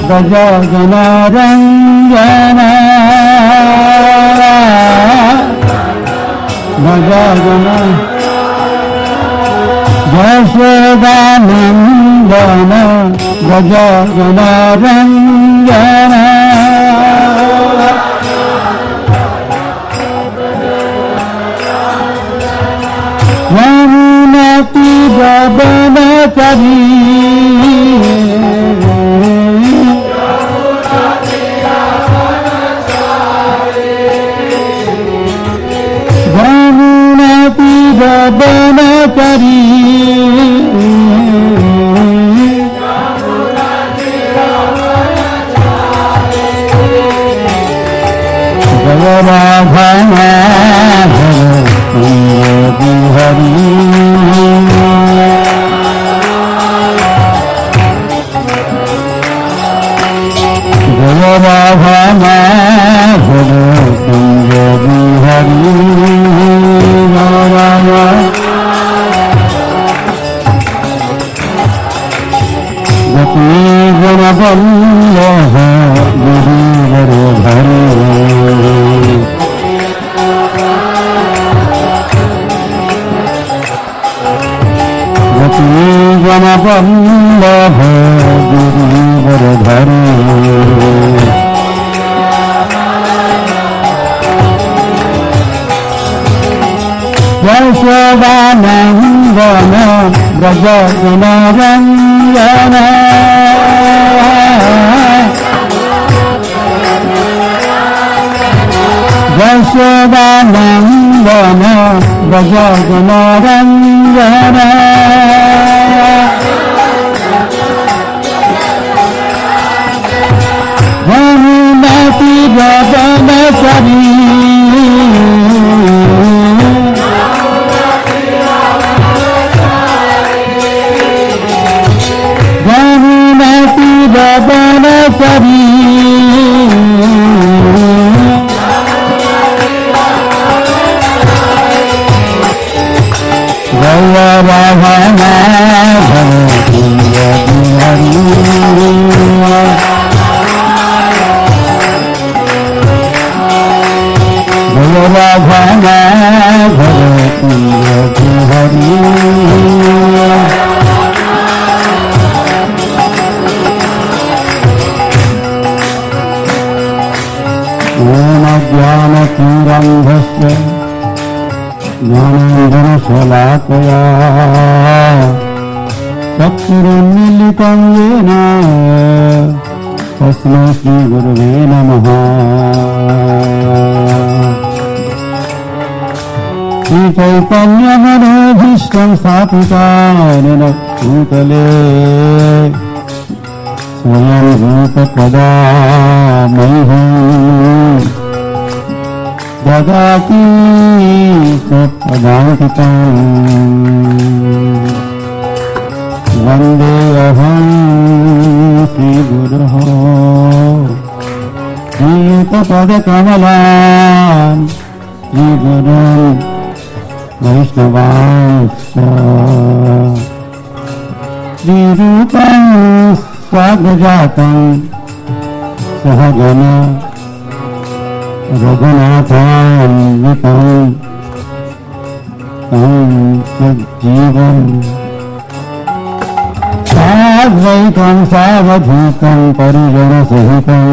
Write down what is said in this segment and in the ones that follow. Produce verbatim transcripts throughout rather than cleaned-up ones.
गज जनरञ्जन गज जन यशोदानन्दन गज जनरञ्जन यमुनति गगनचरी यमुनति गगनचरी जय राधा हरि जय राधा माधव कुंज बिहारी गति गुण बल्लभ गिरिवर धरे गण बल्लभ गिरिवर धरे यशोदानन्दन गज जनरञ्जन यशोदानन्दन गज जनरञ्जन यमुनति गगनचरी यमुनति गगनचरी जय राधा माधव कुंज बिहारी जय राधा माधव कुंज बिहारी ओम ज्ञानतिरन्धस्य ज्ञानाञ्जनशलाकया चक्षुरुन्मीलितं येन तस्मै श्रीगुरुवे नमः। श्रीचैतन्यमनोभीष्टं स्थापितं भूतले स्वयं रूपकदा मह्यं ददाति स्वपदान्तिकम् वन्देऽहं श्रीगुरोः श्रीयुतपदकमलान् श्रीगुरुन् वैष्णवांश्च श्रीरूपं स्वागजातं सहगण रघुनाथान्वितं तं सज्जीवन् साद्वैतं सावधूतं परिजनसहितं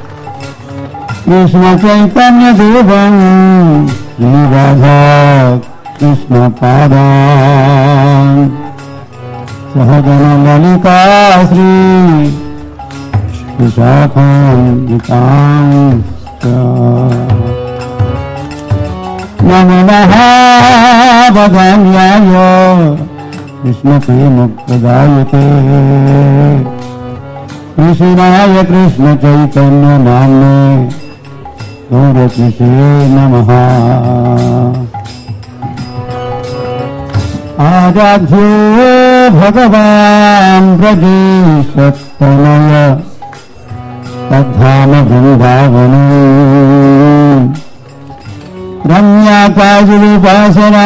कृष्णचैतन्यदेवं श्रीराधा कृष्णपादान् सहगण ललिता श्री विशाखान्वितांश्च नमो महावदन्याय कृष्णप्रेमप्रदायते कृष्णाय कृष्णचैतन्य नाम्ने गौरतिसे नमः। आराध्यो भगवान् ब्रजेशतनय तद्धाम वृन्दावनम् रम्या काजुलोपासना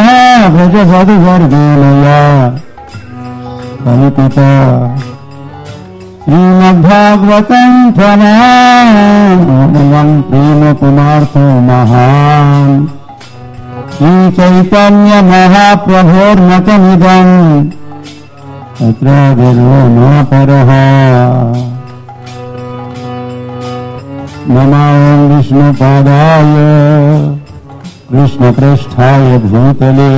व्रजवधूवर्गेणया कल्पिता श्रीमद्भागवतं त्वमामृतं प्रेम पुमार्थो महान् श्रीचैतन्य महाप्रभोर्मतमिदं तत्र विरो न परः। नमो विष्णुपादाय कृष्णप्रेष्ठाय भूतले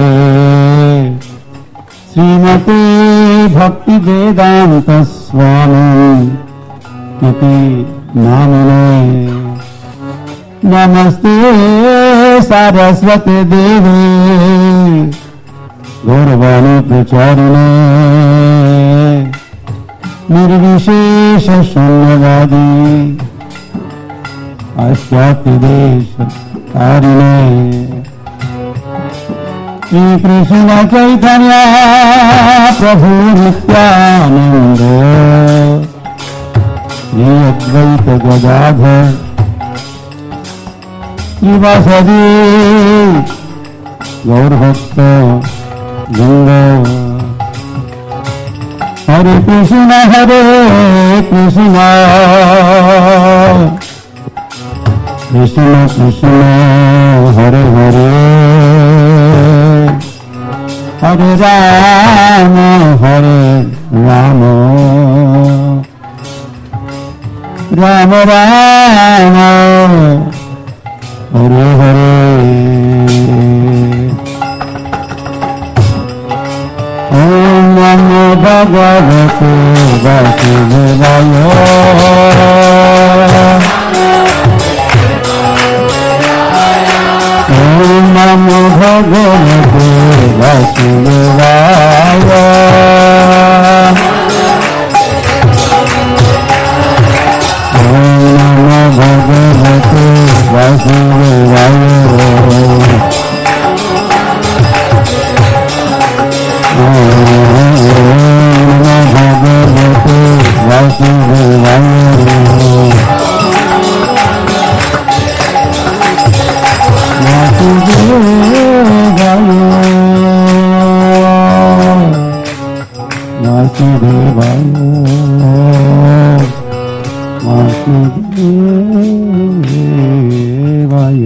श्रीमते भक्तिवेदान्त स्वामी इति नामिने। नमस्ते सारस्वती देवी गौरवाणी प्रचारिणे निर्विशेष शून्यवादी पाश्चात्य देश तारिणे। श्री कृष्ण चैतन्य प्रभु नित्यानंद श्री अद्वैत गदाधर श्रीवासदि गौरभक्त वृंद। हरे कृष्ण हरे कृष्ण कृष्ण कृष्ण हरे हरे हरे राम हरे राम राम राम हरे हरे। ओम नमो भगवते वासुदेवाय। ओम नमो भगवते वासुदेवाय। ओम नमो भगवते वासुदेवाय। ओम नमो भगवते वासुदेवाय। वासुदेवाय वासुदेवाय।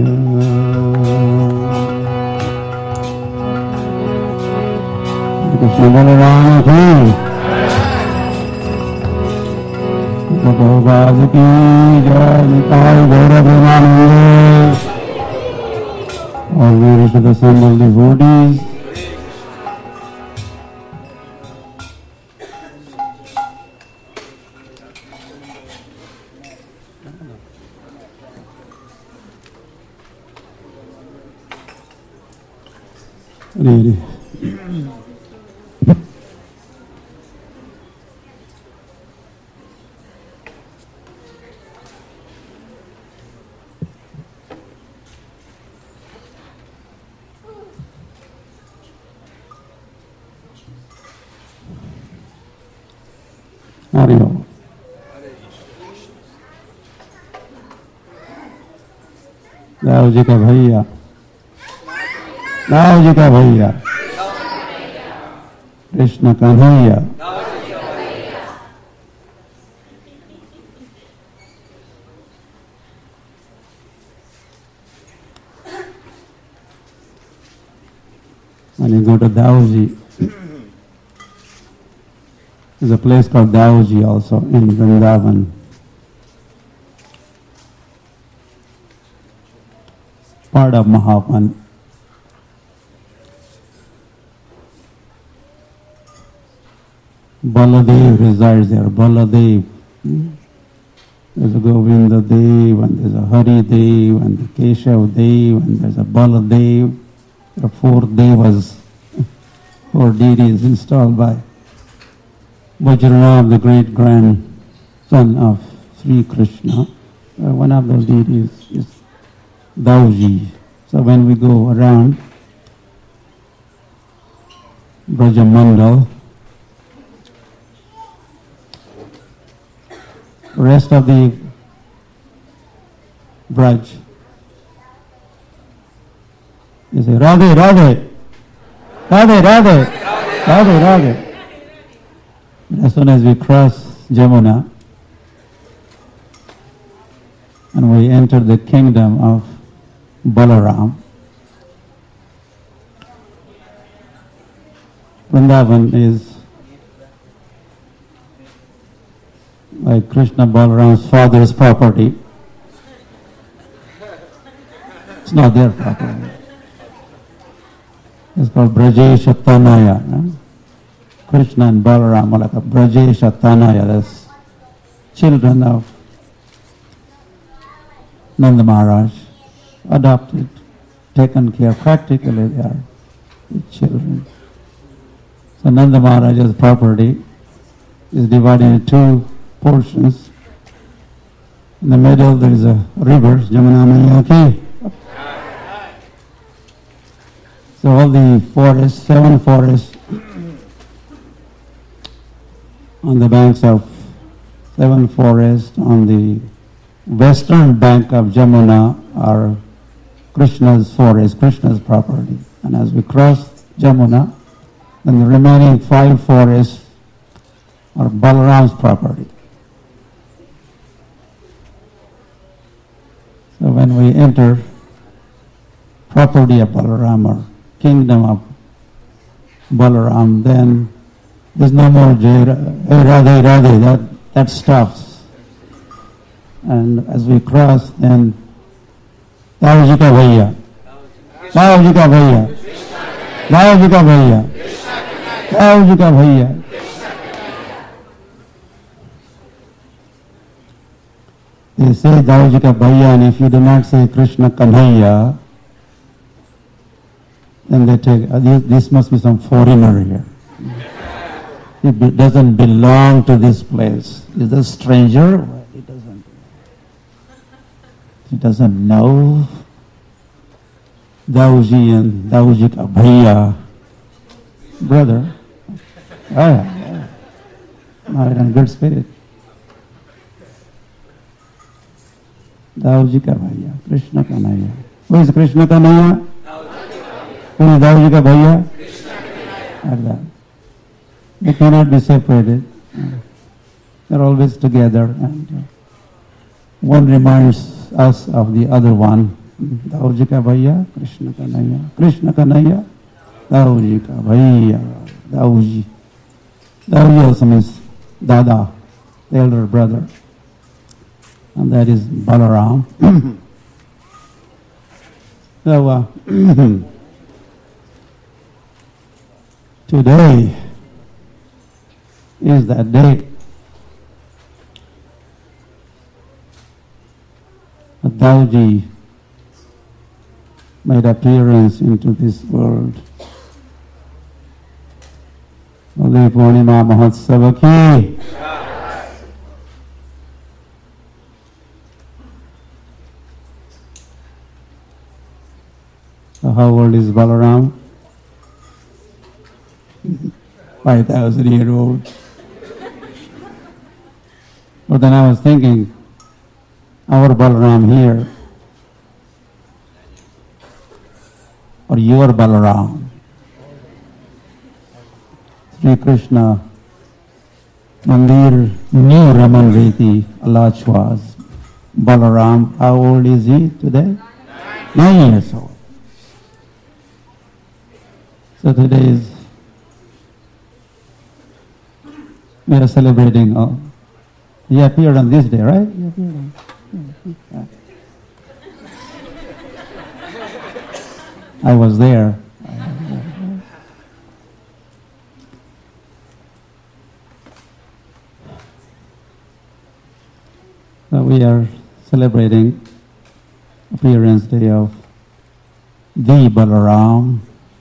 कृष्ण बलराम की भगवान की जय। Nitai गौरवानंद। All glory to the assembled devotees. Really. Hariom. Dau ji का भैया, दाऊ जी का भैया Krishna Kanhaiya. When you go to Daoji, there's a place called Daoji also in Vrindavan. Part of Mahapan. Baladev resides there. Baladev. There's a Govinda Dev, and there's a Hari Dev, and the Keshav Dev, and there's a Baladev. There are four devas, four deities installed by Vajranath, the great grandson of Sri Krishna. Uh, one of those deities is Daoji. So when we go around Brajamandal, rest of the Braj, you say Radhe, Radhe, Radhe, Radhe, Radhe, Radhe. As soon as we cross Jamuna, and we enter the kingdom of Balaram. Vrindavan is like Krishna Balaram's father's property. It's not their property. It's called Brajesha Tanaya. No? Krishna and Balaram are like a Brajesha Tanaya. That's children of Nanda Maharaj, adopted, taken care, practically they are the children. So Nanda Maharaj's property is divided into two portions. In the middle there is a river, Jamuna Maiya Ki. So all the forests, seven forests on the banks of, seven forests on the western bank of Jamuna are Krishna's forest, Krishna's property. And as we cross Jamuna, then the remaining five forests are Balaram's property. So when we enter property of Balaram or kingdom of Balaram, then there's no more Jai Radhe Radhe, that, that stops. And as we cross, then Daoji ka Bhaiya, Daoji ka Bhaiya, Daoji ka Bhaiya, Daoji ka Bhaiya. They say Daoji ka Bhaiya, and if you do not say Krishna Kanhaiya, then they take, uh, this, this must be some foreigner here. It be, doesn't belong to this place. He's a stranger. Well, he doesn't. He doesn't know Daoji and Daoji ka Bhaiya, brother. Oh yeah, yeah. Now in good spirit. Daoji ka Bhaiya, Krishna Kanhaiya. Who is Krishna Kanhaiya? Who is Daoji ka Bhaiya? Like that. They cannot be separated. They're always together, and one reminds us of the other one. Daoji ka Bhaiya, Krishna Kanhaiya, Krishna Kanhaiya, Daoji ka Bhaiya, Daoji. Daoji also means Dada, the elder brother, and that is Balaram. So uh, today is that day that Daoji made appearance into this world. Holi Purnima Mahotsava ki. So how old is Balaram? Five thousand year old. But then I was thinking, our Balaram here, or your Balaram. Sri Krishna Mandir New Raman Reti Alachwas. Balaram, how old is he today? Nine years old. So today is, we are celebrating, uh, he appeared on this day, right? He appeared on, yeah. I was there. So we are celebrating appearance day of the Balaram,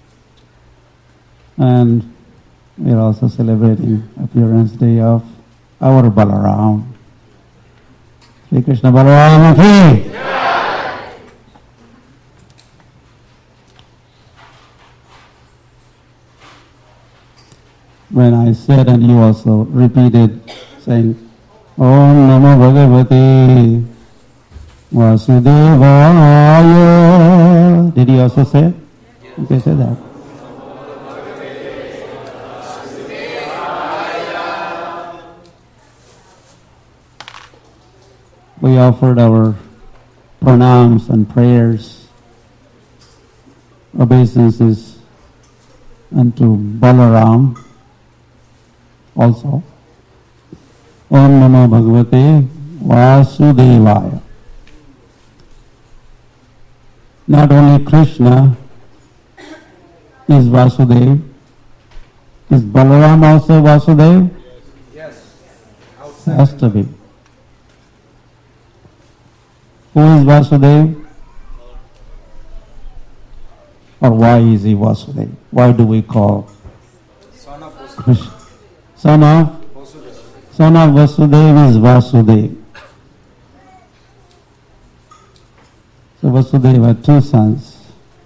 and we are also celebrating appearance day of our Balaram. Shri Krishna Balaram ki. When I said, and you also repeated, saying, Om Namo Bhagavate Vasudevaya. Did he also say it? Okay, say that. We offered our pranams and prayers, obeisances unto Balaram also. Om Namo Bhagavate Vasudevaya. Not only Krishna is Vasudev, is Balaram also Vasudev? Yes. Has to be. Who is Vasudev? Or why is he Vasudev? Why do we call Son of Vasudeva. Krishna? Son of? Son of Vasudev is Vasudev. So Vasudeva had two sons.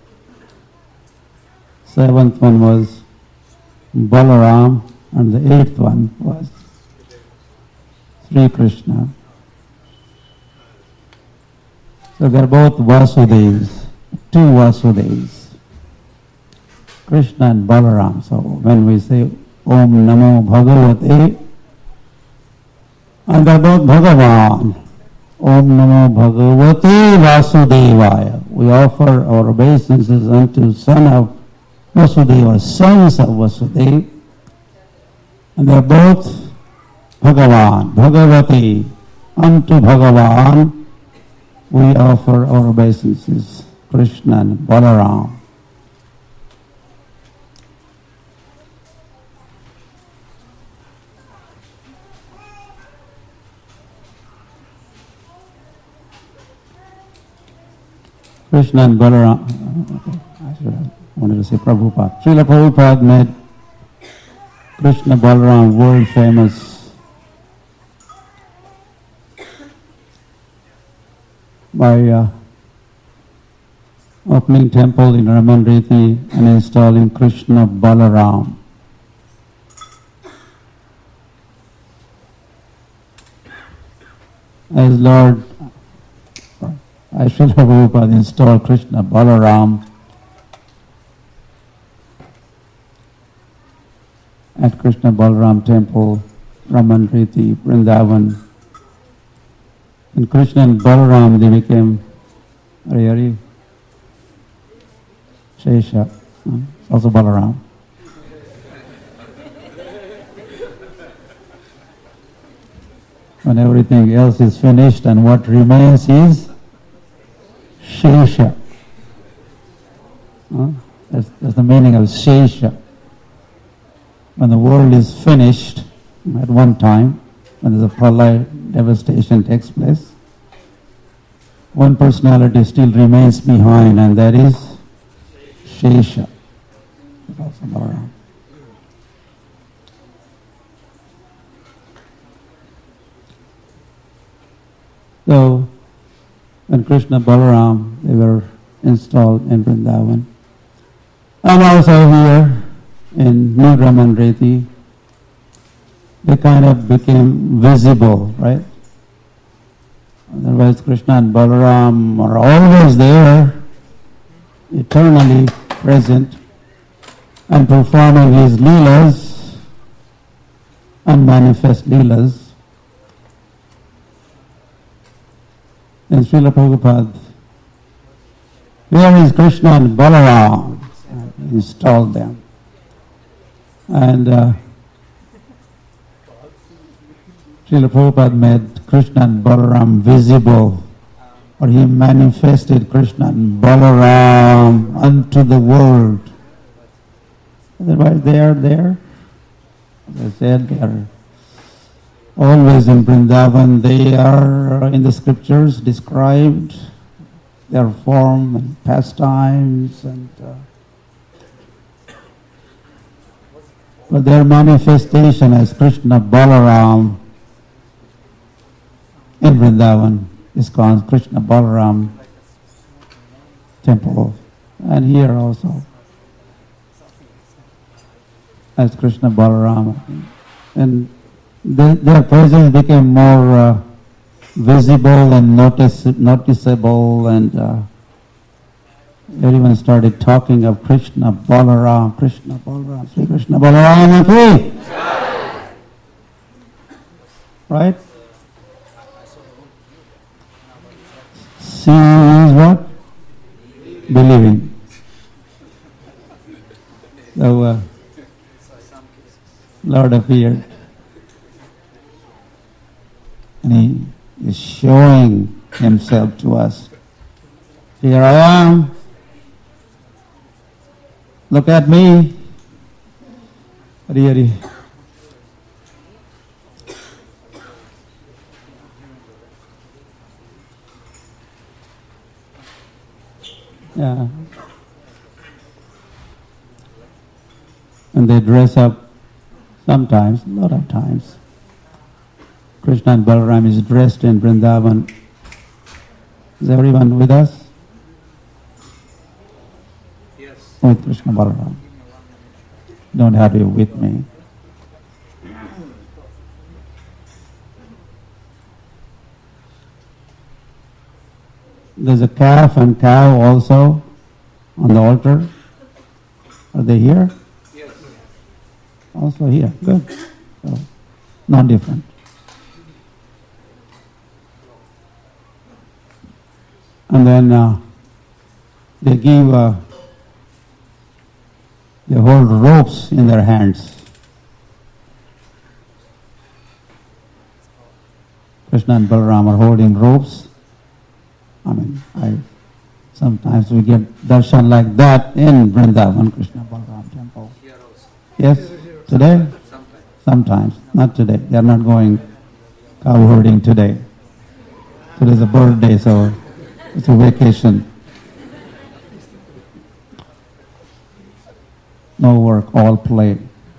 Seventh one was Balaram and the eighth one was Sri Krishna. So they are both Vasudevs, two Vasudevs, Krishna and Balaram. So when we say Om Namo Bhagavate, and they are both Bhagavan, Om Namo Bhagavate Vasudevaya. We offer our obeisances unto son of Vasudeva, sons of Vasudeva, and they are both Bhagavan, Bhagavati, unto Bhagavan we offer our obeisances, Krishna and Balaram. Krishna and Balaram, okay, I should have wanted to say Prabhupada. Srila Prabhupada made Krishna Balaram world famous by uh, opening temple in Ramanriti and installing Krishna Balaram. As Lord Srila Prabhupada installed Krishna Balaram at Krishna Balaram temple, Ramanriti, Vrindavan. And Krishna and Balaram, they became Hari Hari, Shesha, huh? Also Balaram. When everything else is finished and what remains is Shesha. Huh? That's, that's the meaning of Shesha. When the world is finished at one time, when the pralaya devastation takes place, one personality still remains behind, and that is Shesha. Also Balaram. So, when Krishna Balaram, they were installed in Vrindavan, and also here in New Ramanriti, they kind of became visible, right? Otherwise, Krishna and Balaram are always there, eternally present, and performing his leelas, unmanifest leelas. And Srila Prabhupada, where is Krishna and Balaram? He installed them. And uh, Srila Prabhupada made Krishna and Balaram visible, or he manifested Krishna and Balaram unto the world. Otherwise they are there. As I said, they are always in Vrindavan. They are in the scriptures described, their form and pastimes, and uh, but their manifestation as Krishna Balaram in Vrindavan is called Krishna Balaram temple, and here also as Krishna Balaram. And they, their presence became more uh, visible and notice, noticeable, and uh, everyone started talking of Krishna Balaram, Krishna Balaram, Sri Krishna Balaram, and right? seeing is what? Believing. So, uh, Lord appeared. And He is showing Himself to us. Here I am. Look at me. Hari Hari. Yeah. And they dress up sometimes, a lot of times. Krishna and Balaram is dressed in Vrindavan. Is everyone with us? Yes. With Krishna Balaram. Don't have to be with me. There's a calf and cow also on the altar. Are they here? Yes. Also here. Good. So, not different. And then uh, they give, uh, they hold ropes in their hands. Krishna and Balaram are holding ropes. I mean, I sometimes we get darshan like that in Vrindavan, Krishna Balaram temple. Here also. Yes? Today? Sometimes. Sometimes. Not today. They are not going cow herding today. Today is a birthday, so it's a vacation. No work, all play.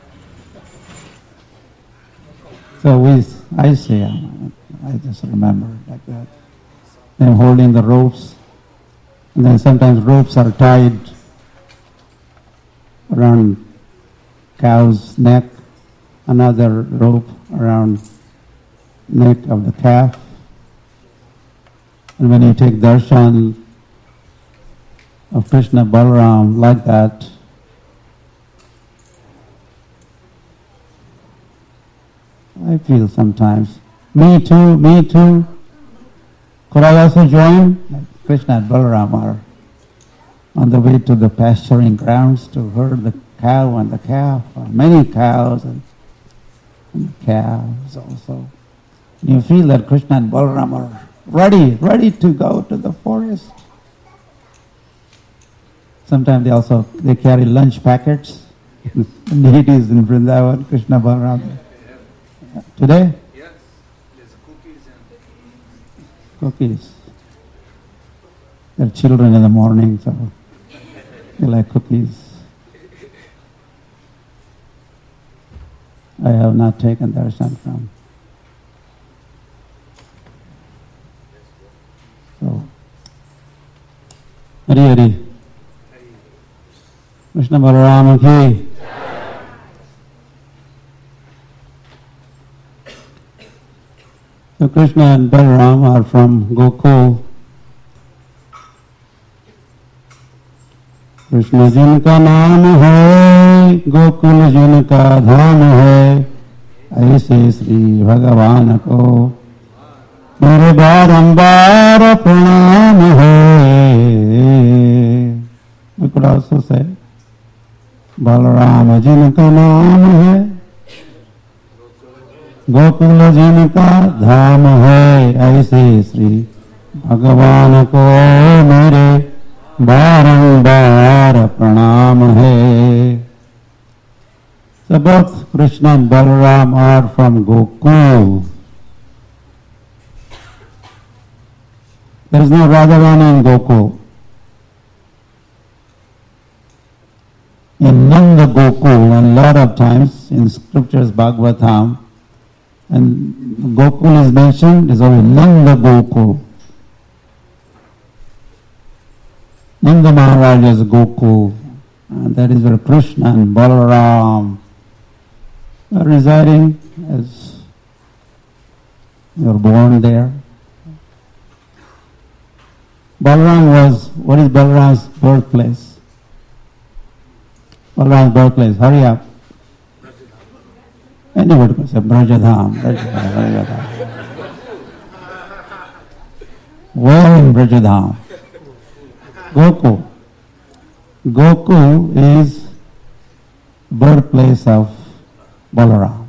So we, I say, I just remember it like that. Them holding the ropes, and then sometimes ropes are tied around cow's neck, another rope around neck of the calf. And when you take darshan of Krishna Balaram like that, I feel sometimes, me too, me too. Could I also join? Like Krishna and Balaram are on the way to the pasturing grounds to herd the cow and the calf, or many cows and, and the calves also. And you feel that Krishna and Balaram are ready, ready to go to the forest. Sometimes they also they carry lunch packets. Deities in Vrindavan, Krishna Balaram. Today? Yes. There's cookies and Cookies. They're children in the morning, so they like cookies. I have not taken darshan from. So, Hari Hari. Krishna Balaram ki. So Krishna and Balaram are from Gokul. Krishna जिनका नाम है गोकुल जिनका धाम है ऐसे श्री भगवान को मेरे बारंबार प्रणाम है. We could also say Balram जिनका नाम है गोकुल जिनका धाम है ऐसे श्री भगवान को मेरे बारंबार pranam hai. So both Krishna and Balaram are from Gokul. There is no Radharani in Gokul. In Nanda Gokul, and a lot of times in scriptures, Bhagavatam, and Gokul is mentioned, is always Nanda Gokul. Nanda Maharaj is Gokul, and that is where Krishna and Balaram are residing, as they were born there. Balaram was, what is Balaram's birthplace? Balaram's birthplace, hurry up. Anybody could say Brajadham, Brajadham, Brajadham. Where in Brajadham? Gokul. Gokul is birthplace of Balaram.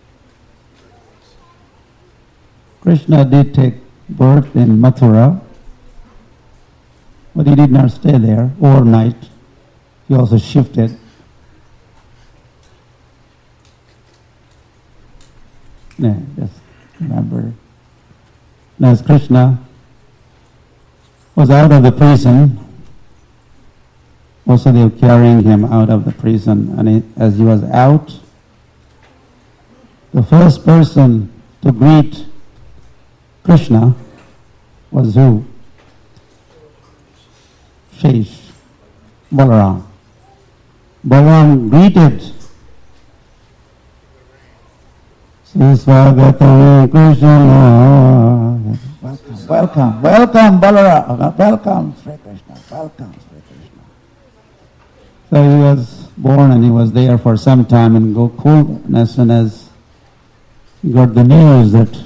Krishna did take birth in Mathura, but he did not stay there overnight. He also shifted. Yeah, just remember. As Krishna was out of the prison, also they were carrying him out of the prison, and he, as he was out, the first person to greet Krishna was who? Shesh, Balaram. Balaram greeted Swagatam Krishna. Welcome, welcome, welcome, Balaram. Welcome, Sri Krishna. Welcome, Sri Krishna. So he was born and he was there for some time in Gokul. And as soon as he got the news that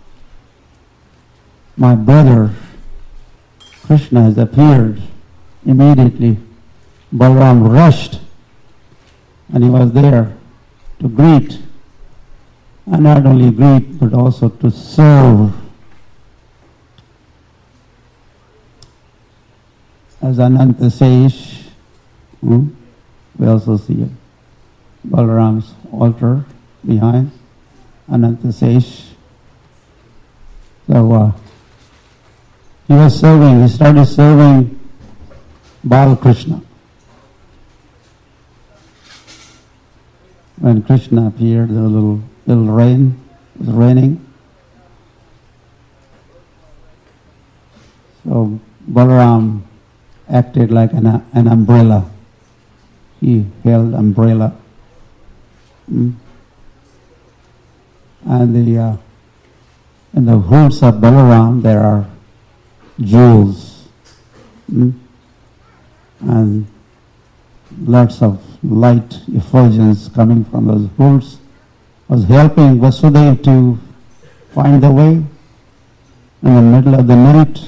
my brother Krishna has appeared, immediately Balaram rushed and he was there to greet, and not only greet but also to serve as Ananta Sesh. Hmm? We also see it. Balaram's altar behind Ananta Sesh. So uh, he was serving, he started serving Bal Krishna. When Krishna appeared, there was a little, little rain, it was raining. So Balaram acted like an, an umbrella. He held umbrella. Mm. And the uh, in the hoods of Balaram there are jewels. Mm. And lots of light effulgence coming from those hoods was helping Vasudeva to find the way in the middle of the night.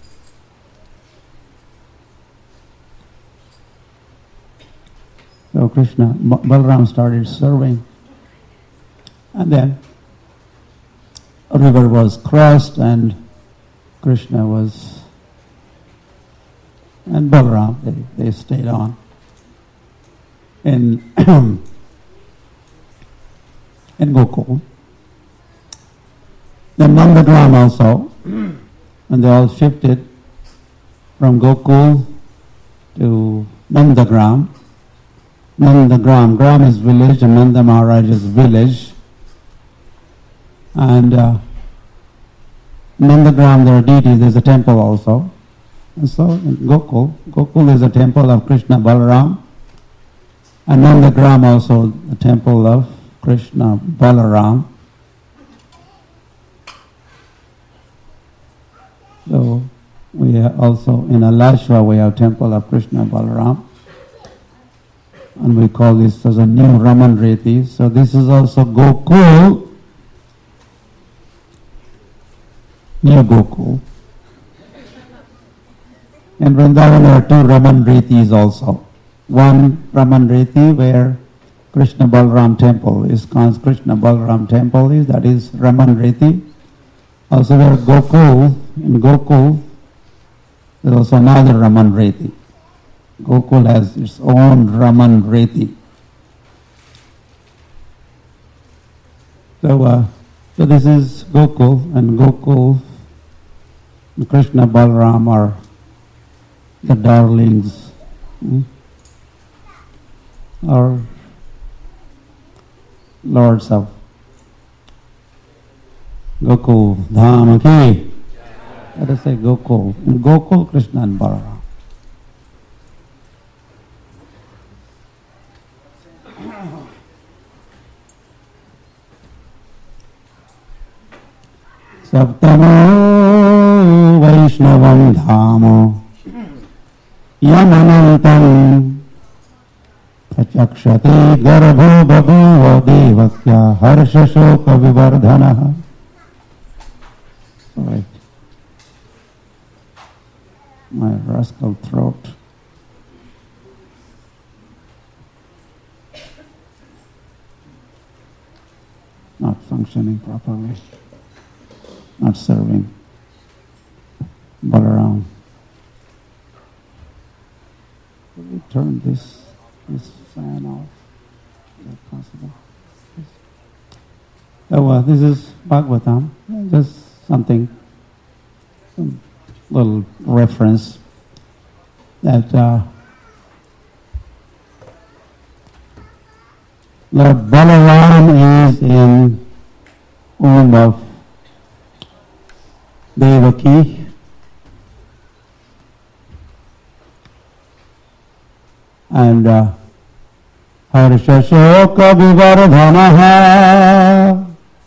So Krishna, Balaram started serving, and then a river was crossed and Krishna was, and Balaram, they, they stayed on. In, in Gokul. Then Nandagram also, and they all shifted from Gokul to Nandagram. Nandagram, Gram is village and Nanda Maharaj is village. And uh, Nandagram, there are deities, there's a temple also. And so in Gokul, Gokul is a temple of Krishna Balaram. And Nandagram also the temple of Krishna Balaram. So we have also in Alashwa we have temple of Krishna Balaram. And we call this as a new Raman Reti. So this is also Gokul, new Gokul. In Vrindavan there are two Raman Retis also. One Raman Reti where Krishna Balaram temple is called Krishna Balaram temple is, that is Raman Reti. Also there Gokul, in Gokul there is also another Raman Reti. Gokul has its own Raman Reti. So, uh, so this is Gokul, and Gokul, and Krishna Balaram are the darlings, hmm? or lords of Gokul Dham ki. Let us say Gokul. In Gokul, Krishna and Balaram. Saptamo Vaishnavam Dhamo Yamanantam Prachakshate Garbho Babhuva Devakya Harsha Shoka Vivardhanaha. Right. My rascal throat. Not functioning properly. Not serving. Balaram. Can we turn this this fan off? Is that possible? Yes. Oh, uh, this is Bhagavatam. Just something, some little reference that uh, Lord Balaram is in womb of Devaki. And uh, Harsha Shoka Vivardhanaha,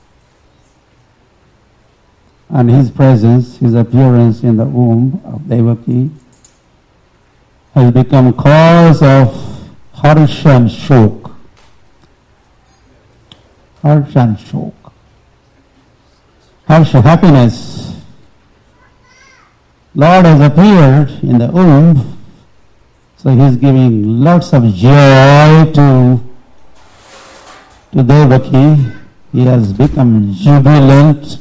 and his presence, his appearance in the womb of Devaki has become cause of Harsha and Shok. Harsha and Shok. Harsha, happiness. Lord has appeared in the womb, so he is giving lots of joy to, to Devaki. He has become jubilant.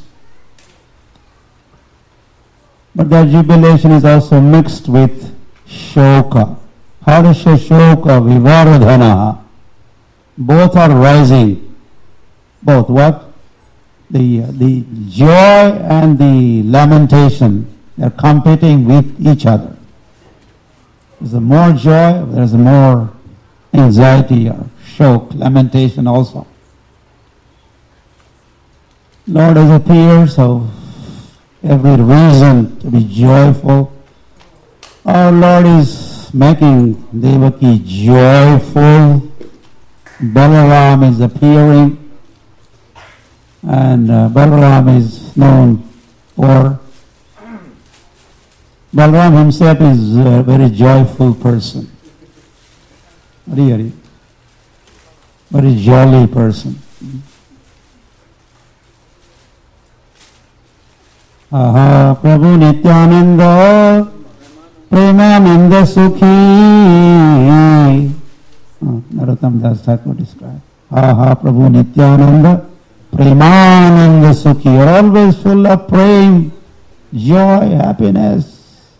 But that jubilation is also mixed with shoka. Harsha shoka vivardhana. Both are rising. Both what? The, the joy and the lamentation. They are competing with each other. There's more joy, there's more anxiety or shock, lamentation also. Lord has appeared, so every reason to be joyful. Our Lord is making Devaki joyful. Balaram is appearing, and uh, Balaram is known for Balaram himself is a very joyful person. Very, very jolly person. Aha, Prabhu Nityananda, Premananda Sukhi. Oh, Narottam Das Thakur described. Aha, Prabhu Nityananda, Premananda Sukhi. Always full of prem, joy, happiness.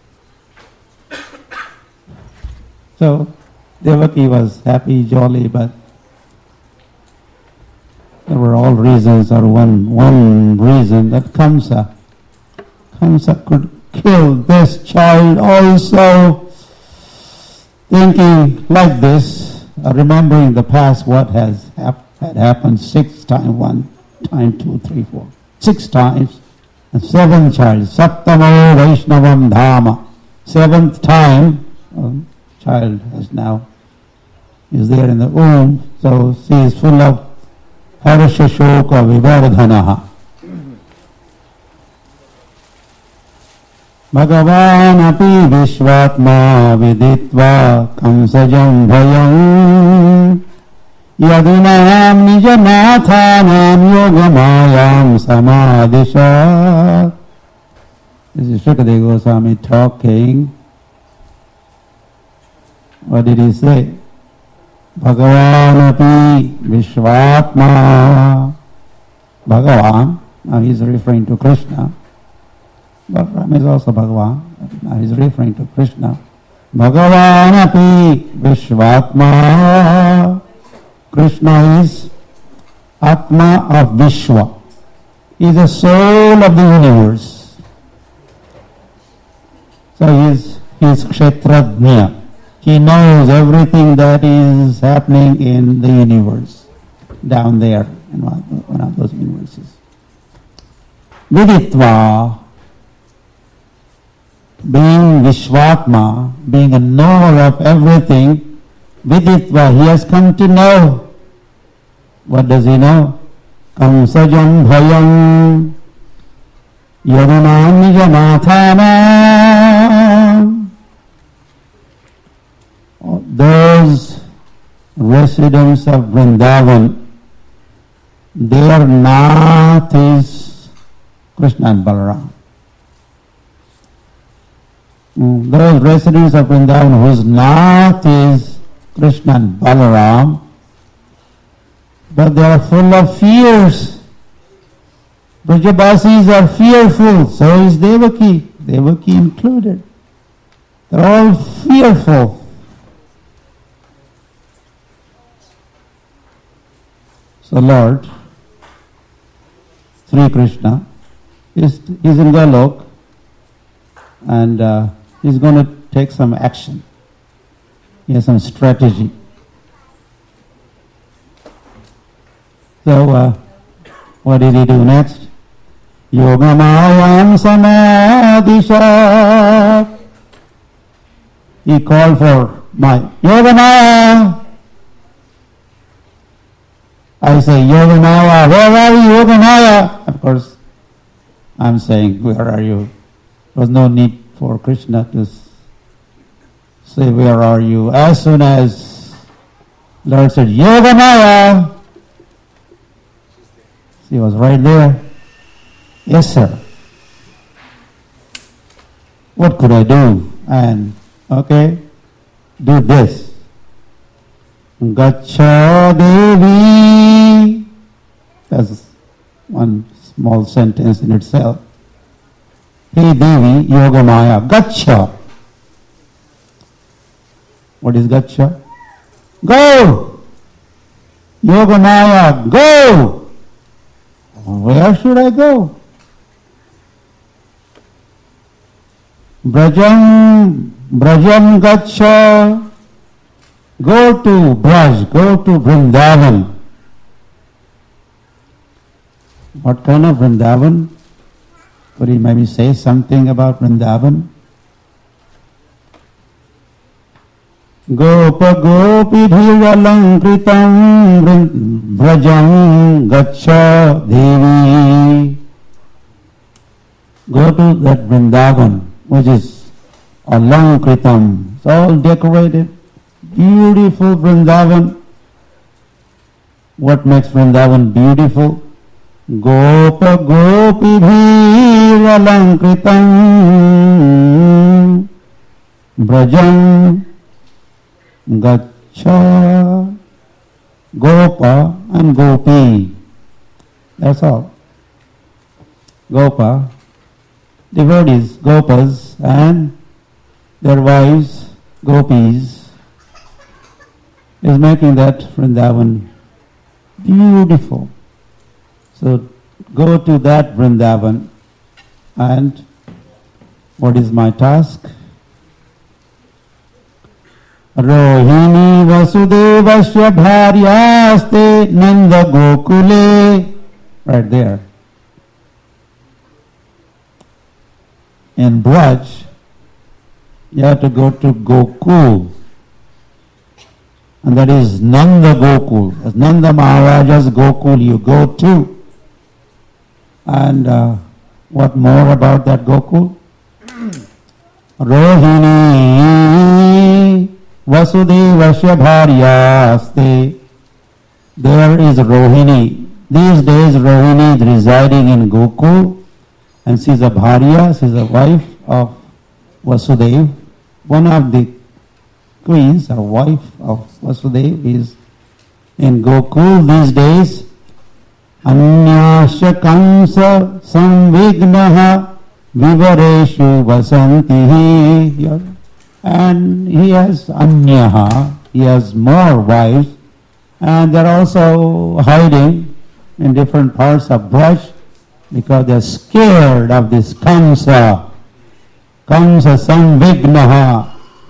So Devaki was happy, jolly, but there were all reasons, or one one reason that Kamsa, Kamsa could kill this child also, thinking like this, uh, remembering the past, what has hap- had happened six times, one time, two, three, four, six times, and seventh child, Saptamo Vaishnavam Dhama, seventh time, um, child has now, is there in the womb, so she is full of harsha shoka vivardhanaha. Bhagavan api vishvatma viditva kamsajam bhayam yadunayam nijanathanam yogamayam samadhishat. This is Shukadeva Goswami talking. What did he say? Bhagavan api vishvatma. Bhagavan, now he is referring to Krishna. Balaram is also Bhagavan, now he is referring to Krishna. Bhagavan api vishvatma. Krishna is Atma of Vishwa. He is the soul of the universe. So he is, he is Kshetrajna. He knows everything that is happening in the universe, down there in one of those universes. Viditva, being Vishvatma, being a knower of everything, Viditva, he has come to know. What does he know? Kamsajam bhayam yadunam nijanathana. Those residents of Vrindavan, their nath is Krishna and Balaram. Mm, Those residents of Vrindavan whose north is Krishna and Balaram, but they are full of fears. Brajabasis are fearful, so is Devaki, Devaki included. They're all fearful. So Lord, Sri Krishna, is, is in Golok, and uh, he's going to take some action. He has some strategy. So uh, what did he do next? Yogamayam samadhisha. He called for my Yogamaya. I say, Yogamaya, where are you, Yogamaya? Of course, I'm saying, where are you? There was no need for Krishna to say, where are you? As soon as Lord said, Yogamaya, she was right there. Yes, sir. What could I do? And, okay, do this. Gacha Devi. That's one small sentence in itself. Hey Devi, Yogamaya, Gacha. What is Gacha? Go! Yogamaya, go! Where should I go? Brajam, Brajam Gacha. Go to Braj, go to Vrindavan. What kind of Vrindavan? Could you maybe say something about Vrindavan? Gopa gopi dhiralankritam Brajam Gacha Devi. Go to that Vrindavan, which is alankritam. It's all decorated. Beautiful Vrindavan. What makes Vrindavan beautiful? Gopa gopi dhiralankritam Brajam Gacha. Gopa and Gopi. That's all. Gopa, devotees, Gopas and their wives, Gopis, is making that Vrindavan beautiful. So go to that Vrindavan, and what is my task? Rohini Vasudevasya Bharyaste Nanda Gokule. Right there. In Braj, you have to go to Gokul. And that is Nanda Gokul. That's Nanda Maharaja's Gokul you go to. And uh, what more about that Gokul? Rohini Vasudevasya Bharyaste. There is Rohini. These days Rohini is residing in Gokul, and she's a Bharya, she's a wife of Vasudev. One of the queens, or wife of Vasudev, is in Gokul these days. Anyasya Kamsa Samvignaha Vivareshu Vasantihi. And he has Anyaha, he has more wives, and they're also hiding in different parts of Braj because they're scared of this Kamsa. Kamsa Samvignaha.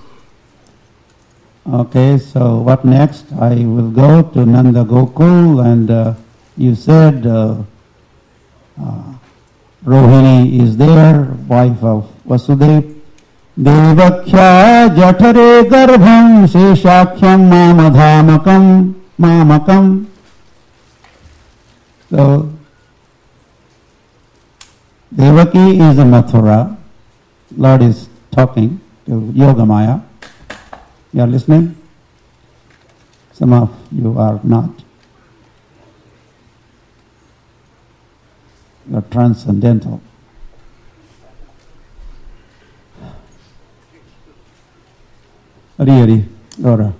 Okay, so what next? I will go to Nanda Gokul, and uh, you said uh, uh, Rohini is there, wife of Vasudev. Devakya Jathare Garbham Sheshakyam Mamadhamakam Mamakam. So, Devaki is in Mathura. Lord is talking to Yogamaya. You are listening? Some of you are not. You are transcendental. Hari Hari, Laura.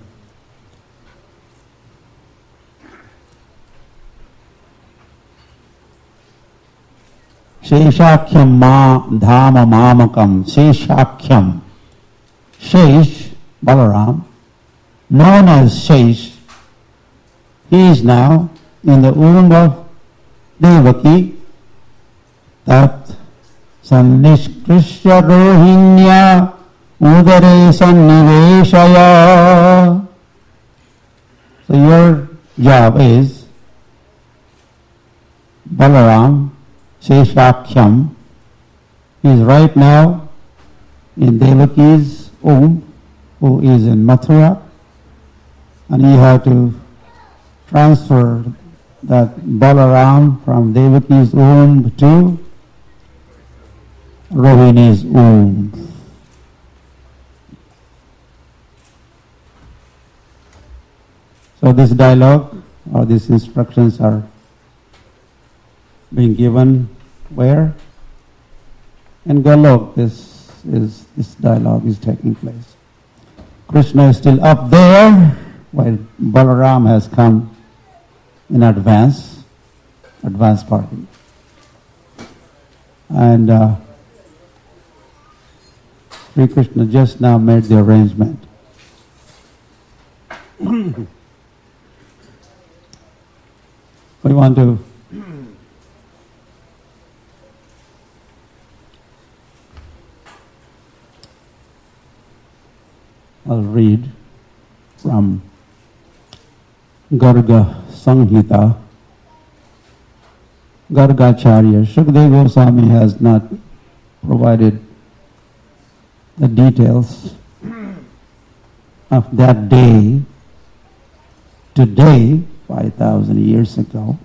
Sheshakyam ma dhama mamakam, Sheshakyam. Shesh, Balaram, known as Shesh, he is now in the womb of Devaki, that Sannishkrishya Rohinya Udare Sanniveshaya. So your job is, Balaram, Sheshakyam, is right now in Devaki's womb, who is in Mathura, and you have to transfer that Balaram from Devaki's womb to Rohini's womb. So this dialogue or these instructions are being given where? In Golok, this is this dialogue is taking place. Krishna is still up there, while Balaram has come in advance, advance party. And uh, Sri Krishna just now made the arrangement. We want to I'll read from Garga Samhita. Gargacharya, Shukdev Goswami has not provided the details of that day. Today, five thousand years ago,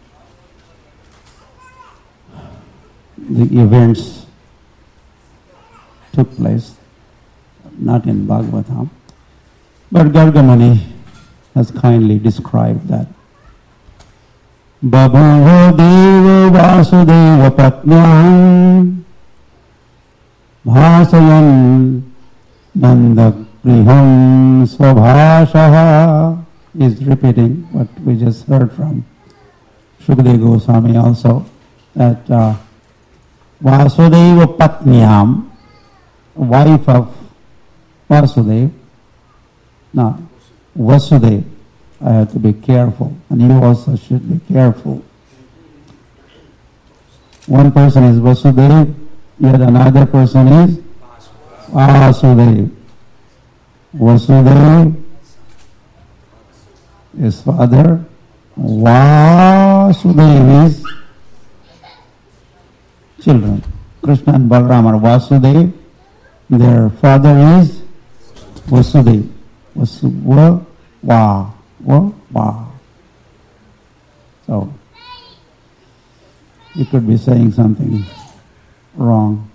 the events took place, not in Bhagavatam, but Gargamuni has kindly described that. Babhuva deva vasudeva patnyam bhasayan nandagriham svabhashaha, is repeating what we just heard from Shukdev Goswami also, that uh, Vasudeva Patnyam, wife of Vasudev, no, Vasudev, I have to be careful, and you also should be careful. One person is Vasudev, yet another person is Vasudev. Vasudev is father, Vasudev is children. Krishna and Balaram are Vasudev, their father is Vasudev. Vasudev, Va, Va, Va. So, you could be saying something wrong,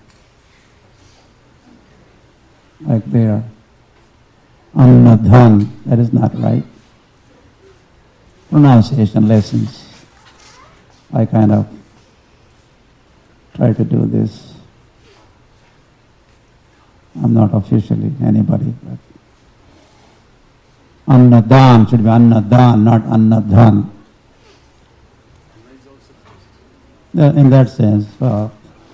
like there, Annadhan, that is not right. Pronunciation lessons. I kind of try to do this. I'm not officially anybody, but Annadan should be Annadan, not Annadhan. In that sense, uh,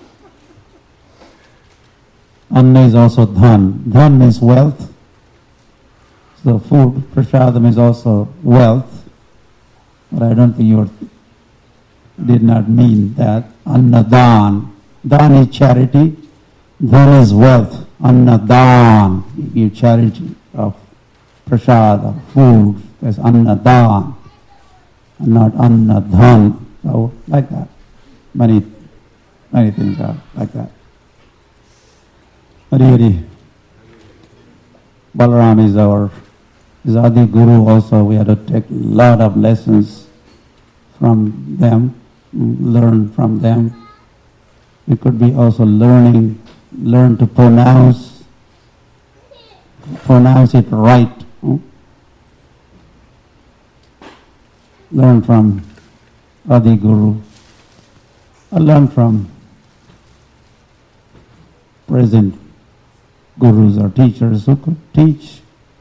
Anna is also Dhan. Dhan means wealth. So food, prasadam is also wealth. But I don't think you did not mean that. Annadan. Dan is charity. Dhan is wealth. Annadan. You give charity of prasada, food. That's Annadan. And not Annadhan. So like that. Many, many things are like that. Hari Hari. Balaram is our is Adi Guru also. We had to take a lot of lessons from them, learn from them. We could be also learning, learn to pronounce, pronounce it right. Learn from Adi Guru. I learn from present gurus or teachers who could teach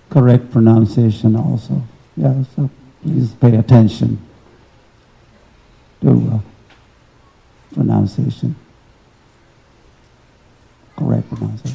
correct pronunciation also. Yeah, so please pay attention to uh, pronunciation. Correct pronunciation.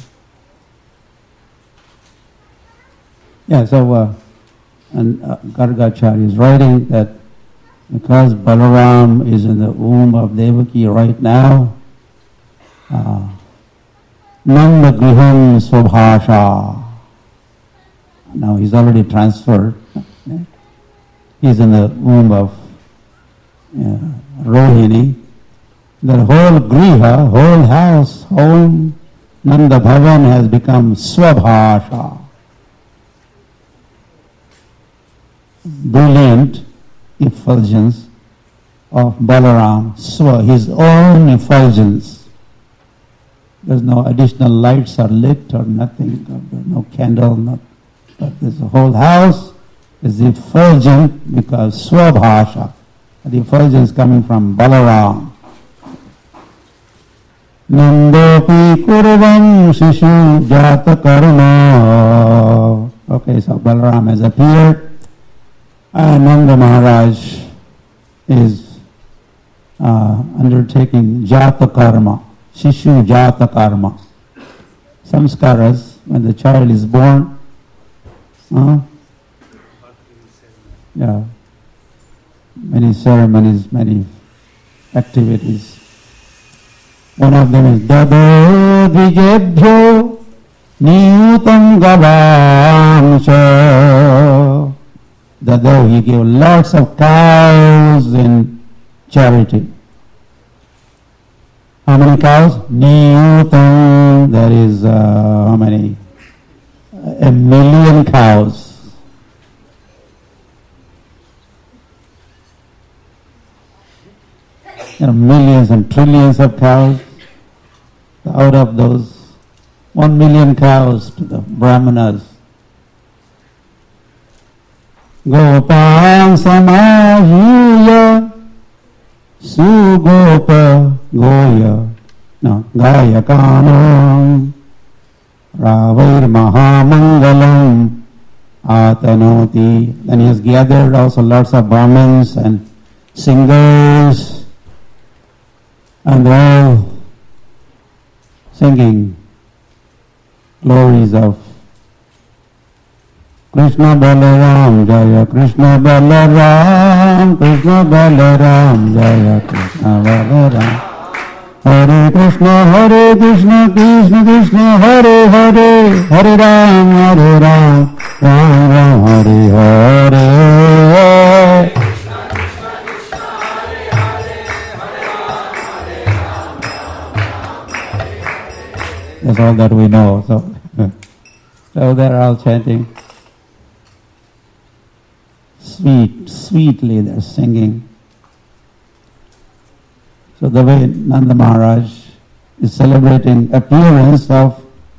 Yeah, so uh, and uh, Gargacharya is writing that because Balaram is in the womb of Devaki right now, uh, Nanda Griham Swabhasha. Now he's already transferred. He's in the womb of uh, Rohini. The whole Griha, whole house, whole Nanda Bhavan has become Swabhasha. Brilliant effulgence of Balaram, Swa, his own effulgence. There's no additional lights are lit or nothing, no candle, not, but this whole house is effulgent because Swabhasha, the effulgence coming from Balaram. Nandopi kurvam shishu jata karma. Okay, so Balaram has appeared. And Nanda Maharaj is uh, undertaking jata karma, shishu jata karma. Samskaras, when the child is born, uh, yeah, many ceremonies, many activities. One of them is Dado Dvijebhyo Niyutam Gavansha. Dado, he gave lots of cows in charity. How many cows? Niyutam, that is uh, how many? A million cows. You know, millions and trillions of cows. Out of those, one million cows to the Brahmanas. Gopal Samajuya Sugopa Goya No, Gaya Kanam Ravair Mahamangalam Atanoti. Then he has gathered also lots of Brahmins and singers, and they're all singing glories of Krishna Balaram Jaya Krishna Balaram Krishna Balaram Jaya Krishna Balaram Hare Krishna Hare Krishna Krishna Krishna Hare Hare Hare Ram Hare Ram Ram Ram Hare Hare. That's all that we know. So, so they're all chanting. Sweet, sweetly they're singing. So the way Nanda Maharaj is celebrating appearance of,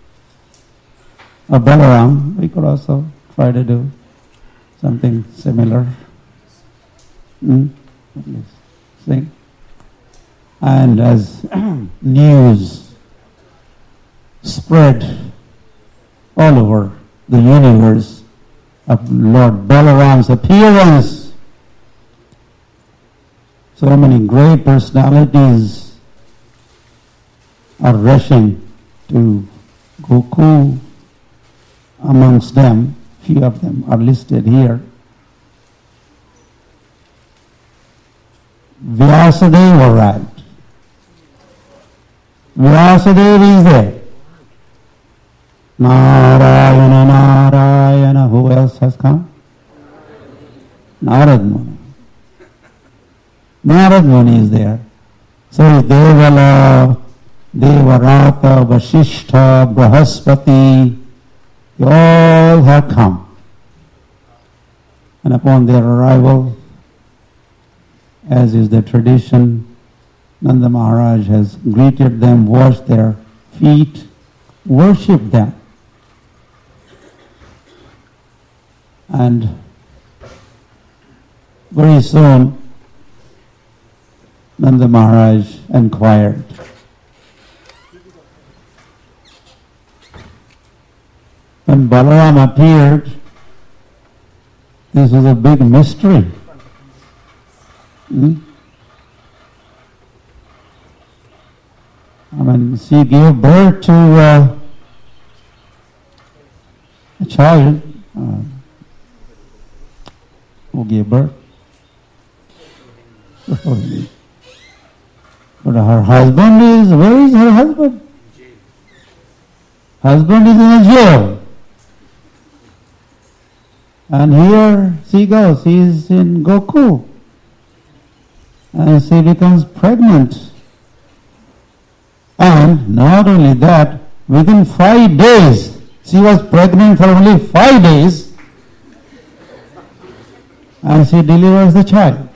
of Balaram, we could also try to do something similar. Hmm? Sing. And as news spread all over the universe of Lord Balaram's appearance, so many great personalities are rushing to Gokul. Amongst them, few of them are listed here. Vyasadeva arrived. Vyasadeva is there. Narayana, Narayana. Who else has come? Narad Muni. Narad Muni is there. So is Devala, Devarata, Vasishtha, Brahaspati. They all have come. And upon their arrival, as is the tradition, Nanda Maharaj has greeted them, washed their feet, worshipped them. And very soon, Nanda Maharaj inquired, when Balaram appeared, This was a big mystery. Hmm? I mean, she gave birth to uh, a child. Uh, who gave birth? But her husband is, where is her husband? Husband is in a jail. And here she goes, she is in Goku. And she becomes pregnant. And not only that, within five days, she was pregnant for only five days, and she delivers the child.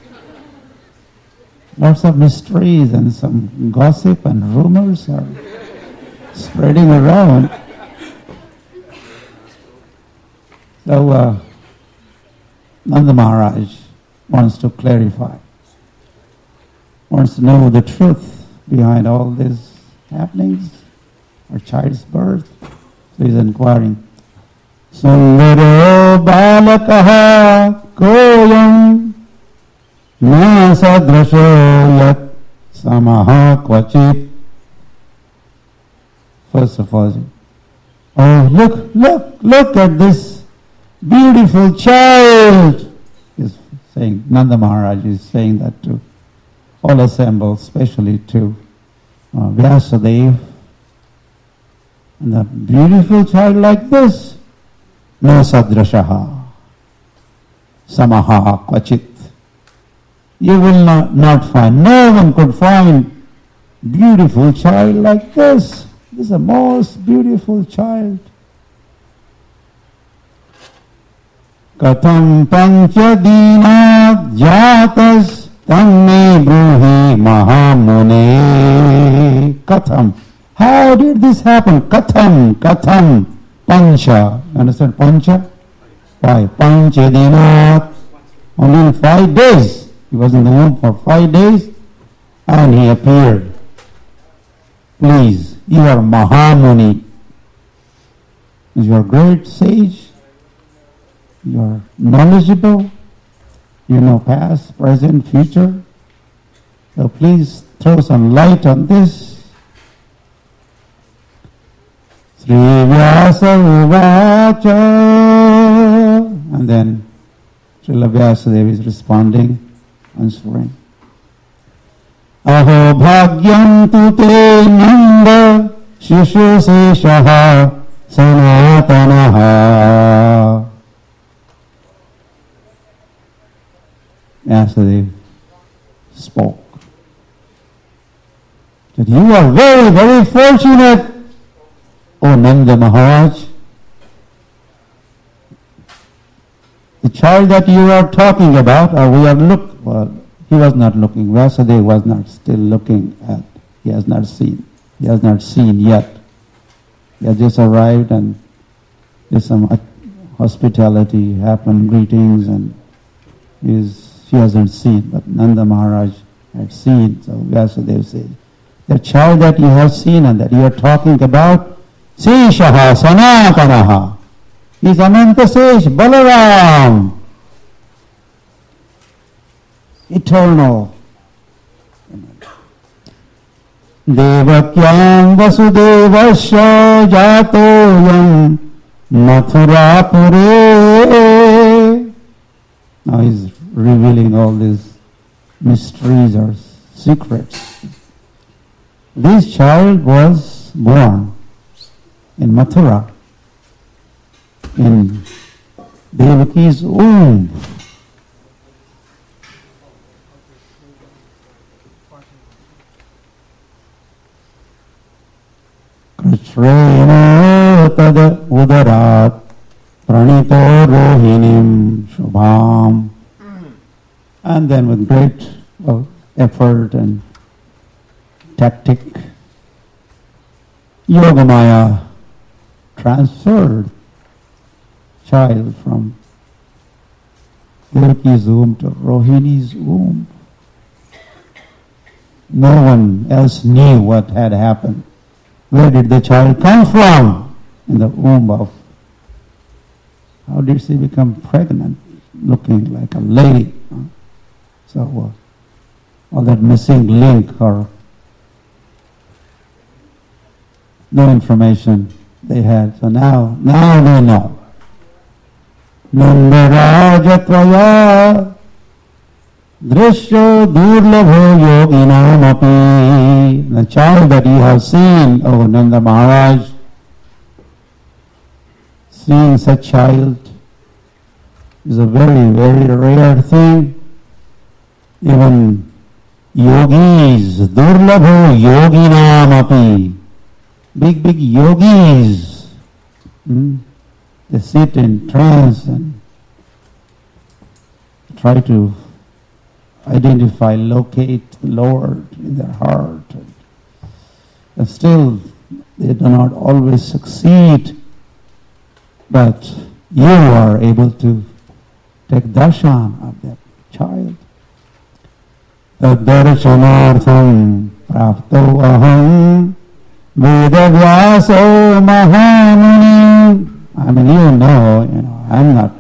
Lots of mysteries and some gossip and rumors are spreading around. So uh, Nanda Maharaj wants to clarify, wants to know the truth behind all these happenings, her child's birth. So he's inquiring. Sundaro balakaha koyam na sadrasho yat samaha kvachit. First of all, oh look, look, look at this beautiful child. He's saying, Nanda Maharaj is saying that to all assembled, especially to uh, Vyasadeva. And a beautiful child like this, no sadrashaha, samaha kvachit. You will not, not find, no one could find beautiful child like this. This is the most beautiful child. Katham pancha dina jatas tamme bruhi mahamune. Katham. How did this happen? Katham, katham, pancha. Understand pancha? Five. Pancha dinat. Only five days. He was in the womb for five days and he appeared. Please, you are Mahamuni. You are great sage. You are knowledgeable. You know past, present, future. So please throw some light on this. Sri Vyasa Uvacha. And then Srila Vyasadeva is responding, answering. Aho bhagyam tu te nanda shishu seshaha sanatanaha. Vyasadeva spoke. That you are very, very fortunate, O Nanda Maharaj. The child that you are talking about, or we are look, well, he was not looking. Vyasadeva was not still looking at. He has not seen. He has not seen yet. He has just arrived and there's some hospitality happened, greetings, and is he hasn't seen. But Nanda Maharaj had seen. So Vyasadeva says, the child that you have seen and that you are talking about, Seshaha Sanatanaha. He is Ananta Sesh, Balaram. Eternal. Devakyam Vasudevasya Jatoyam Mathurapure. Now he's revealing all these mysteries or secrets. This child was born in Mathura, in Devaki's womb. Krishrena tad udarat pranito rohinim shubham. And then with great well, effort and tactic, Yogamaya transferred child from Devaki's womb to Rohini's womb. No one else knew what had happened. Where did the child come from? In the womb of. How did she become pregnant? looking like a lady. Huh? So uh, all that missing link or no information they had. So now, now they know. Nandarajatvaya drishyo durlabho yoginamapi. The child that you have seen, oh Nanda Maharaj, seeing such child is a very, very rare thing. Even yogis, durlabho yoginamapi, big, big yogis, hmm? They sit in trance and try to identify, locate the Lord in their heart. And still, they do not always succeed. But you are able to take darshan of that child. Tad darshanartham prapto aham vedavyaso mahamuni. I mean, you know, you know, I'm not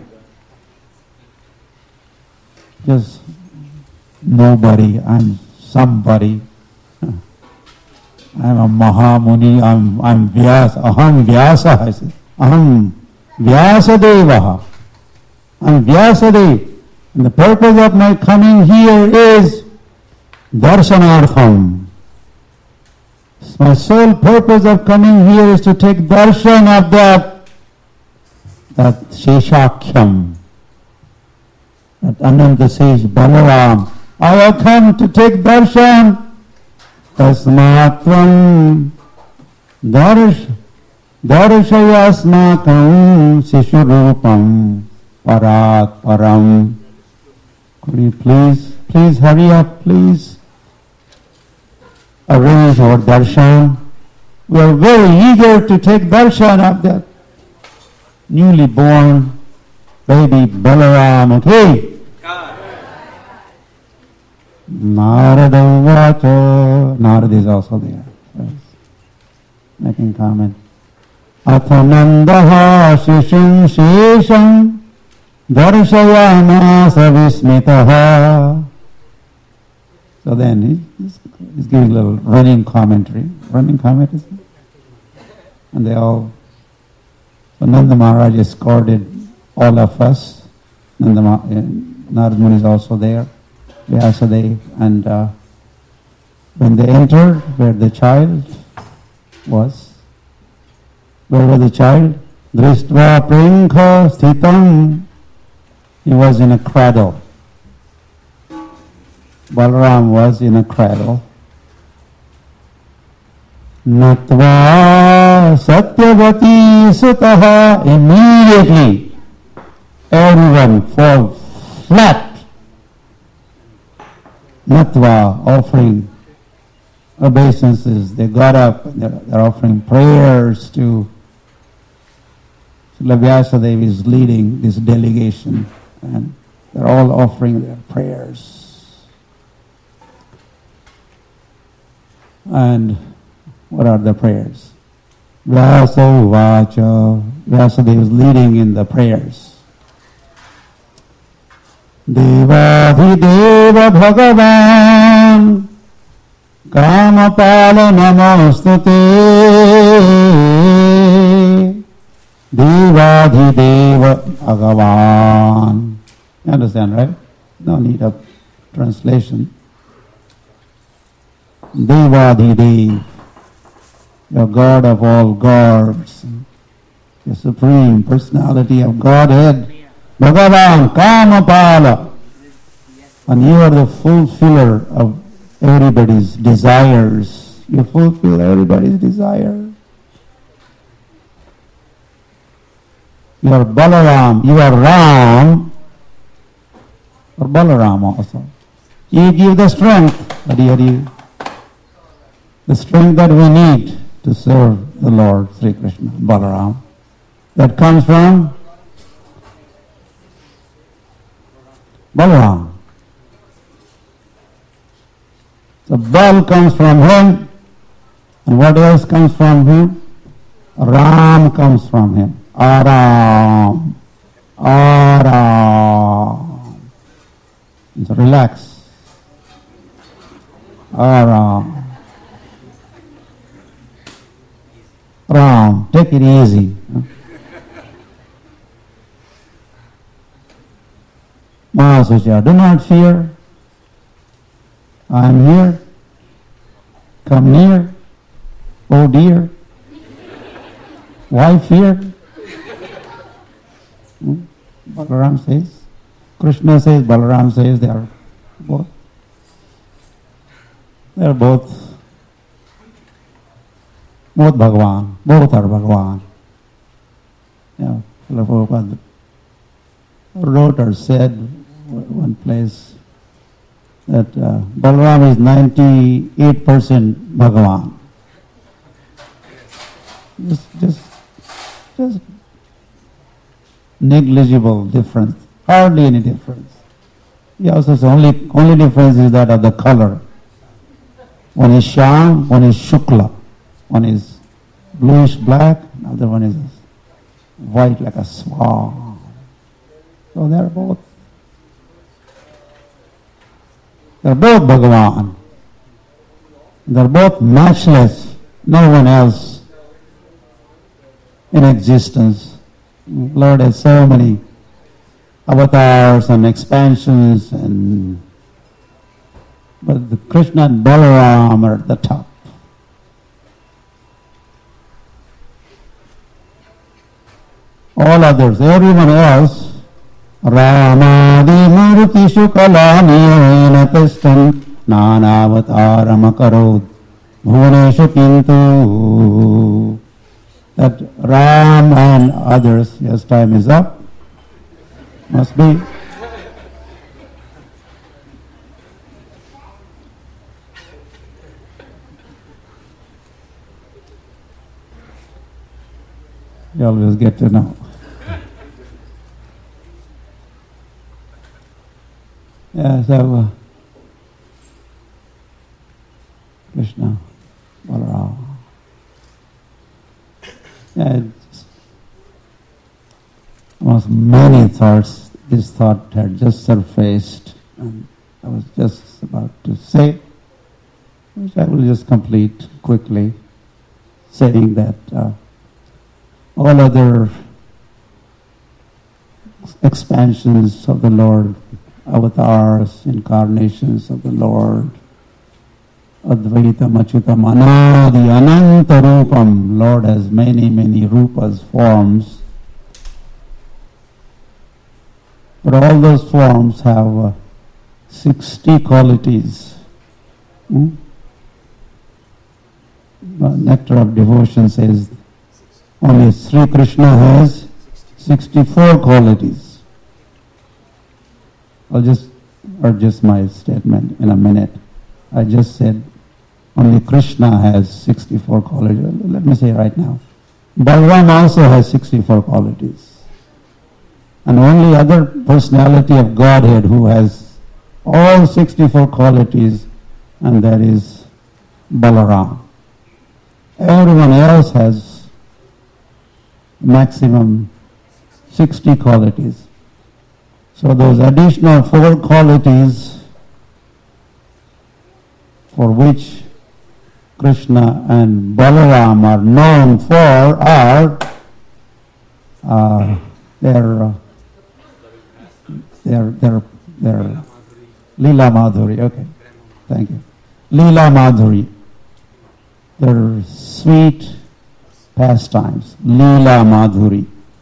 just nobody, I'm somebody. I'm a Mahamuni, I'm, I'm Vyasa, Aham Vyasa, I say. Aham Vyasadevaha. I'm Vyasadev. And the purpose of my coming here is darshanartham. My sole purpose of coming here is to take darshan of that that Sheshakhyam, that Ananta says, Balaram, I have come to take darshan. Tasmatvam darsh darshayasmakam sishurupam parat param. Could you please, please hurry up, please arrange our darshan. We are very eager to take darshan of that newly born baby Balaram. Okay. Narada Vacha. Narada is also there. Yes. Making comment. Athanandaha shishum shesham darshayanasa vismitaha. So then he, he's, he's giving a little running commentary. Running commentary. And they all, so Nanda Maharaj escorted all of us. Nanda Ma, uh, Narad Muni is also there. Vyasadeva. And uh, when they entered where the child was, where was the child? Drishtva Prinkha Sthitam. He was in a cradle. Balaram was in a cradle. Natva Satyavati Sutaha. Immediately everyone fall flat. Natva, offering obeisances. They got up and they're, they're offering prayers to Srila Vyasadeva is leading this delegation and they're all offering their prayers. And what are the prayers? Vyasa Vacha. Vyasadeva is leading in the prayers. Devadhideva Bhagavan Kamapala Namostute. Devadhideva Bhagavan. You understand, right? No need of translation. Devadhidev, the God of all gods, the Supreme Personality of Godhead, Bhagavan Kamapala, and you are the fulfiller of everybody's desires. You fulfill everybody's desire. You are Balaram, you are Ram, or Balaram also. You give the strength, Hari Hari, the strength that we need to serve the Lord, Sri Krishna, Balaram. That comes from Balaram. So Bal comes from him, and what else comes from him? Ram comes from him. Aram. Aram. So relax. Aram. Ram. Take it easy. Mahasuja, do not fear. I am here. Come near. Oh dear. Why fear? Hmm? Balaram says. Krishna says, Balaram says, they are both. They are both. Both Bhagavan. Both are Bhagavan. Yeah, Prabhupada wrote or said one place that uh, Balaram is ninety-eight percent Bhagavan. Just, just, just negligible difference, hardly any difference. He also says only, only difference is that of the color. One is Shyam, one is Shukla. One is bluish black, another one is white like a swan. So they are both. They are both Bhagavan. They are both matchless. No one else in existence. Lord has so many avatars and expansions, and but the Krishna and Balaram are at the top. All others, everyone else, Ramadi Maruti Shukalani Natastan Nanavataram Akarod Bhuvaneshu Kintu. That Ram and others, yes, time is up. Must be. You always get to know. Yeah, so uh, Krishna, Balaram. Yeah, it's almost many thoughts. This thought had just surfaced, and I was just about to say, which I will just complete quickly, saying that uh, all other expansions of the Lord, avatars, incarnations of the Lord, Advaitam, Achyutam, Anadi, Ananta Rupam. Lord has many, many rupas, forms. But all those forms have uh, sixty qualities. Hmm? Uh, Nectar of Devotion says only Sri Krishna has sixty-four qualities. I'll just adjust my statement in a minute. I just said only Krishna has sixty-four qualities. Let me say right now. Balaram also has sixty-four qualities. And only other personality of Godhead who has all sixty-four qualities, and that is Balaram. Everyone else has maximum sixty qualities. So those additional four qualities for which Krishna and Balaram are known for are uh, their, uh, their, their, their Leela Madhuri. Okay, thank you. Leela Madhuri. Their sweet pastimes. Leela Madhuri.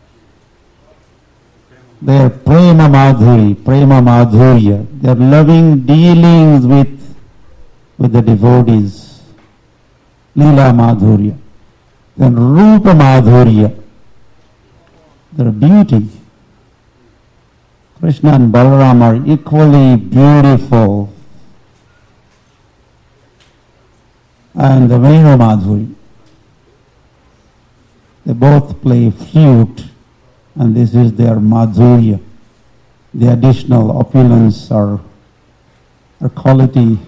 Their Prema Madhuri, Prema Madhurya. Their loving dealings with, with the devotees. Leela Madhurya. Then Rupa Madhurya. Their beauty. Krishna and Balaram are equally beautiful. And the Venu Madhuri. They both play flute, and this is their Madhurya. The additional opulence or, or quality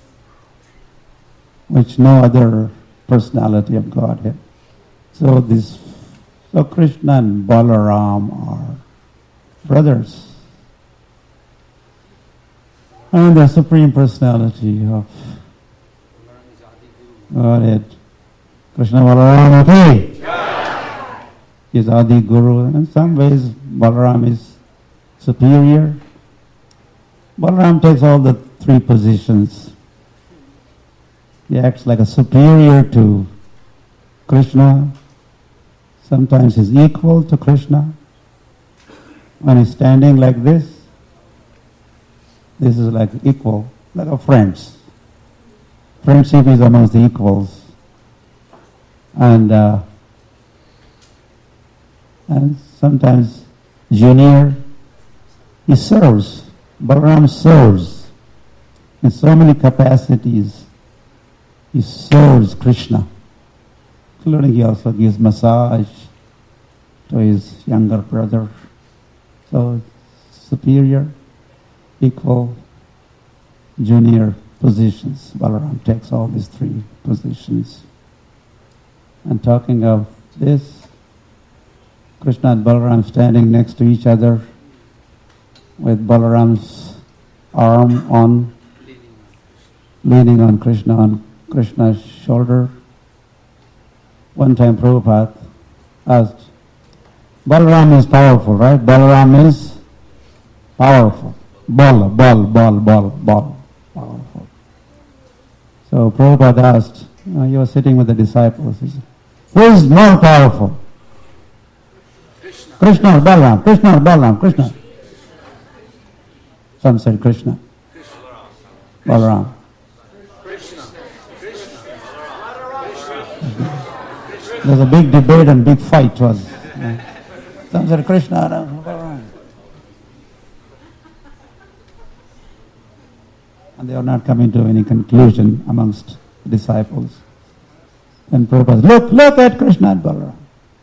which no other personality of Godhead. So this, so Krishna and Balaram are brothers. And the Supreme Personality of Godhead, Krishna Balaram Ki, is Adi Guru. In some ways, Balaram is superior. Balaram takes all the three positions. He acts like a superior to Krishna. Sometimes he's equal to Krishna. When he's standing like this, this is like equal, like a friends. Friendship is amongst the equals. And uh, and sometimes junior, he serves. Balaram serves in so many capacities. He serves Krishna, including he also gives massage to his younger brother. So superior, equal, junior positions. Balaram takes all these three positions. And talking of this, Krishna and Balaram standing next to each other with Balaram's arm on, leaning on Krishna, on Krishna's shoulder. One time Prabhupada asked, Balaram is powerful, right? Balaram is powerful. Bal, bal, bal, bal, bal, powerful. So Prabhupada asked, uh, he was sitting with the disciples, he said, who is more powerful? Krishna. Krishna or Balaram? Krishna or Balaram? Krishna. Some said Krishna. Balaram. There's a big debate and big fight was. Uh, some said Krishna, Balaram. And they are not coming to any conclusion amongst the disciples. And Prabhupada, look, look at Krishna and Balaram.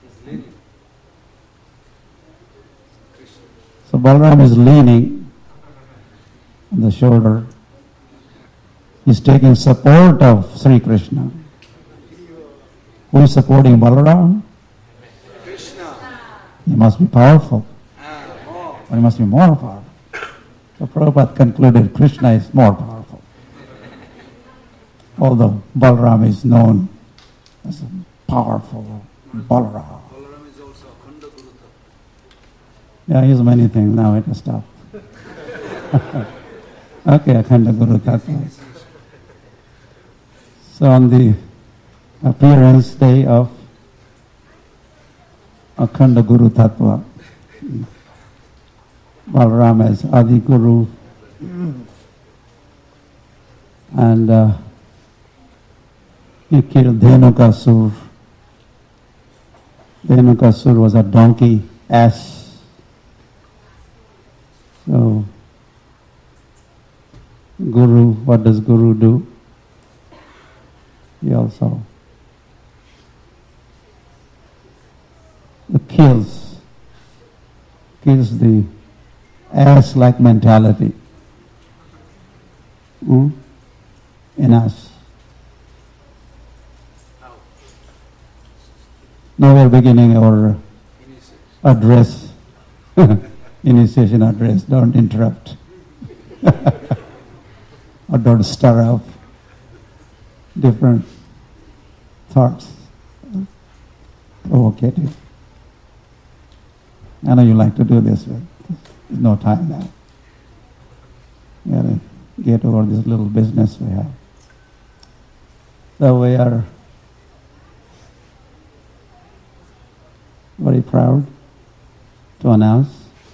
So Balaram is leaning on the shoulder. He's taking support of Sri Krishna. Who is supporting Balaram? Krishna. He must be powerful. Ah, Or he must be more powerful. So Prabhupada concluded Krishna is more powerful. Although Balaram is known as a powerful Balaram. Balaram is also Akhanda Guru Tattva. Yeah, he's many things. Now it has stopped. Okay, Akhanda Guru Tattva. So on the appearance day of Akhanda Guru Tattva, Balaram as Adi Guru, and uh, he killed Dhenukasur. Dhenukasur was a donkey, ass. So, Guru, what does Guru do? He also kills, kills the ass-like mentality hmm, in us. Now we are beginning our address, initiation address. Don't interrupt. Or don't stir up different thoughts, provocative. I know you like to do this, but there's no time now. We got to get over this little business we have. So we are very proud to announce.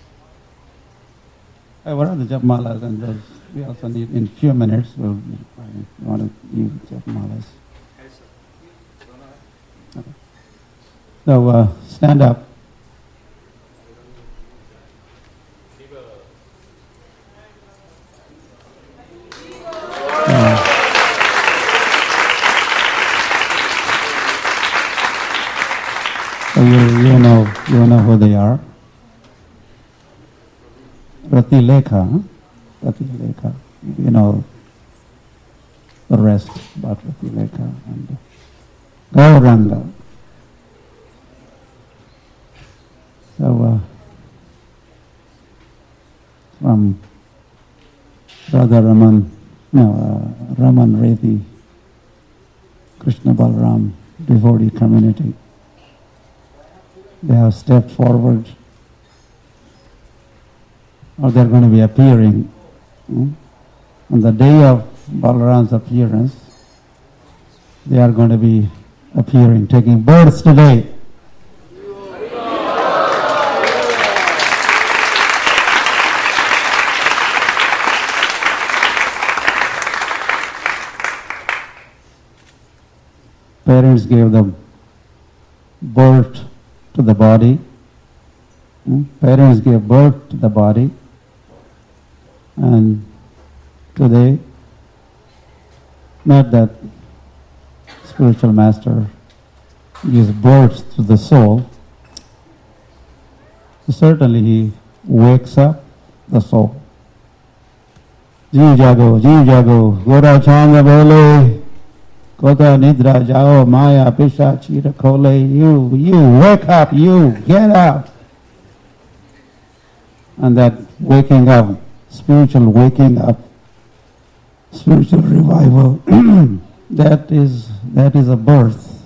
Hey, what are the japmalas and those? We also need, in a few minutes, we'll I want to use japmalas. Okay. So uh, stand up. Uh, so you, you know you know who they are. Rati Lekha, huh? Rati Lekha. You know the rest about Rati Lekha and Gauranga. So uh, from Radha Raman, no, uh, Raman Reddy, Krishna Balram devotee community. They have stepped forward, or they're going to be appearing. Hmm? On the day of Balaram's appearance, they are going to be appearing, taking birth today. Parents gave them birth to the body. Hmm? Parents gave birth to the body. And today, not that spiritual master gives birth to the soul, so certainly he wakes up the soul. Jeev jago, jeev jago, gora changa bole, kota nidra jao, maya pisha chira kole, you, you, wake up, you, get up. And that waking up, spiritual waking up, spiritual revival, that is that is a birth.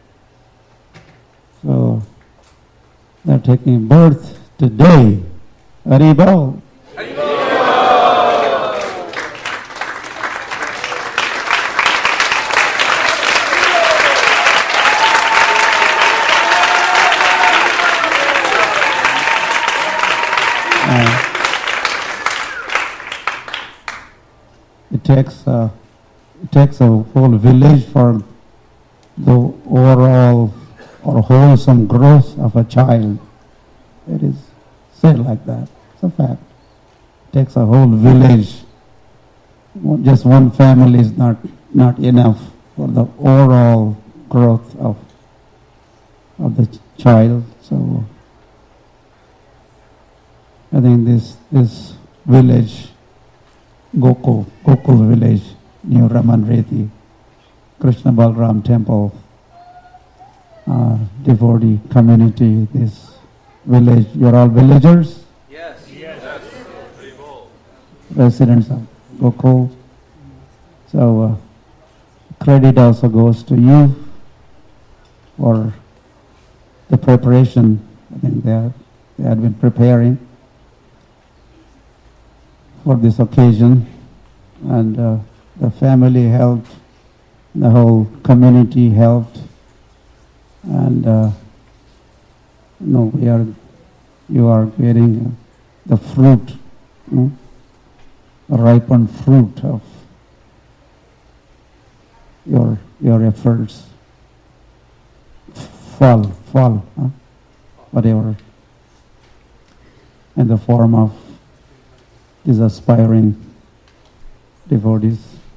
So they're taking birth today. Haribol. It takes uh, it takes a whole village for the overall or wholesome growth of a child. It is said like that. It's a fact. It takes a whole village. Just one family is not not enough for the overall growth of of the child. So I think this this village, Gokul, Gokul village near Raman Reddy, Krishna Balram temple, uh, devotee community, this village, you're all villagers? Yes. Yes. Residents of Gokul. So uh, credit also goes to you for the preparation. I think they, have, they had been preparing for this occasion, and uh, the family helped, the whole community helped, and uh, you know, we are, you are getting the fruit, you know, the ripened fruit of your your efforts. Fall, fall, huh? Whatever, in the form of these aspiring devotees.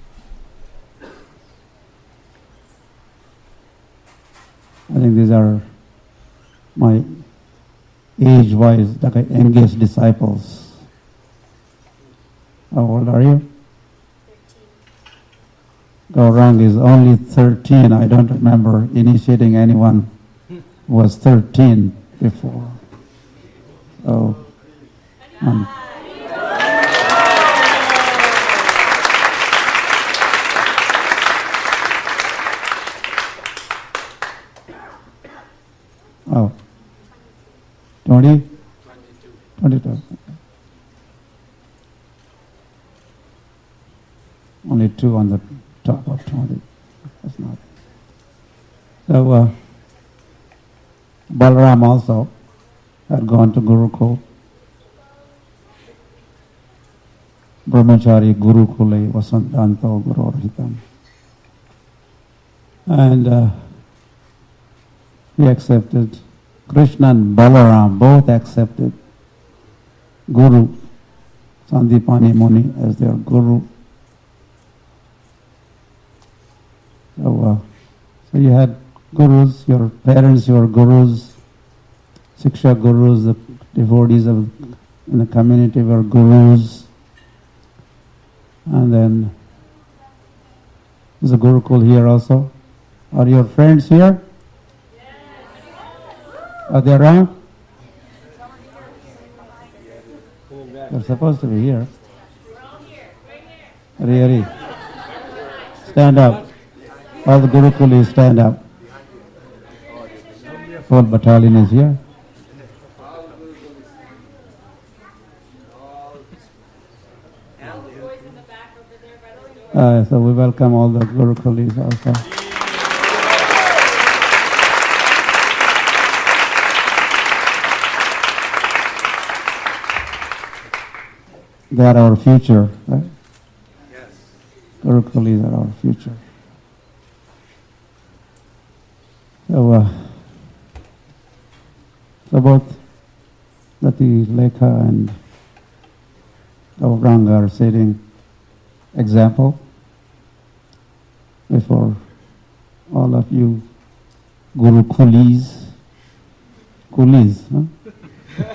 I think these are my age-wise, like engaged disciples. How old are you? Gaurang is only thirteen. I don't remember initiating anyone who was thirteen before. So, um, oh, twenty? twenty-two. twenty-two. Only two on the top of twenty. That's not. So, uh, Balaram also had gone to Gurukul. Brahmachari Gurukule Vasantanto Gurorhitam. And uh, he accepted. Krishna and Balaram both accepted Guru, Sandipani Muni, as their Guru. So, uh, so you had gurus, your parents, your gurus, Siksha gurus, the devotees of in the community were gurus. And then there's a Gurukul here also. Are your friends here? Are they around? They're supposed to be here. Hari Hari. Stand up. All the Gurukulis stand up. Whole battalion is here. Uh, so we welcome all the Gurukulis also. They are our future, right? Yes. Gurukulis are our future. So, uh, so both Lati Lekha and Gauranga are setting example before all of you Guru Kulis. Kulis, huh?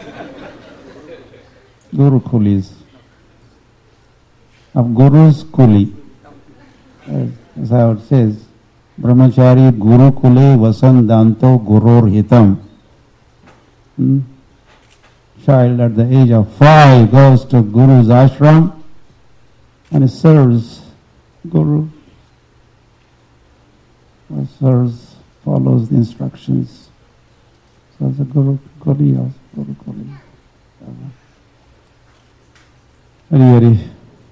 Guru Kulis. Of Guru's Kuli. That's how it says. Brahmachari Guru Kule Vasandanto Gurur Hitam. Hmm? Child at the age of five goes to Guru's ashram and serves Guru. Or serves, follows the instructions. So it's a Guru Kuli or Guru Kuli. Very, very.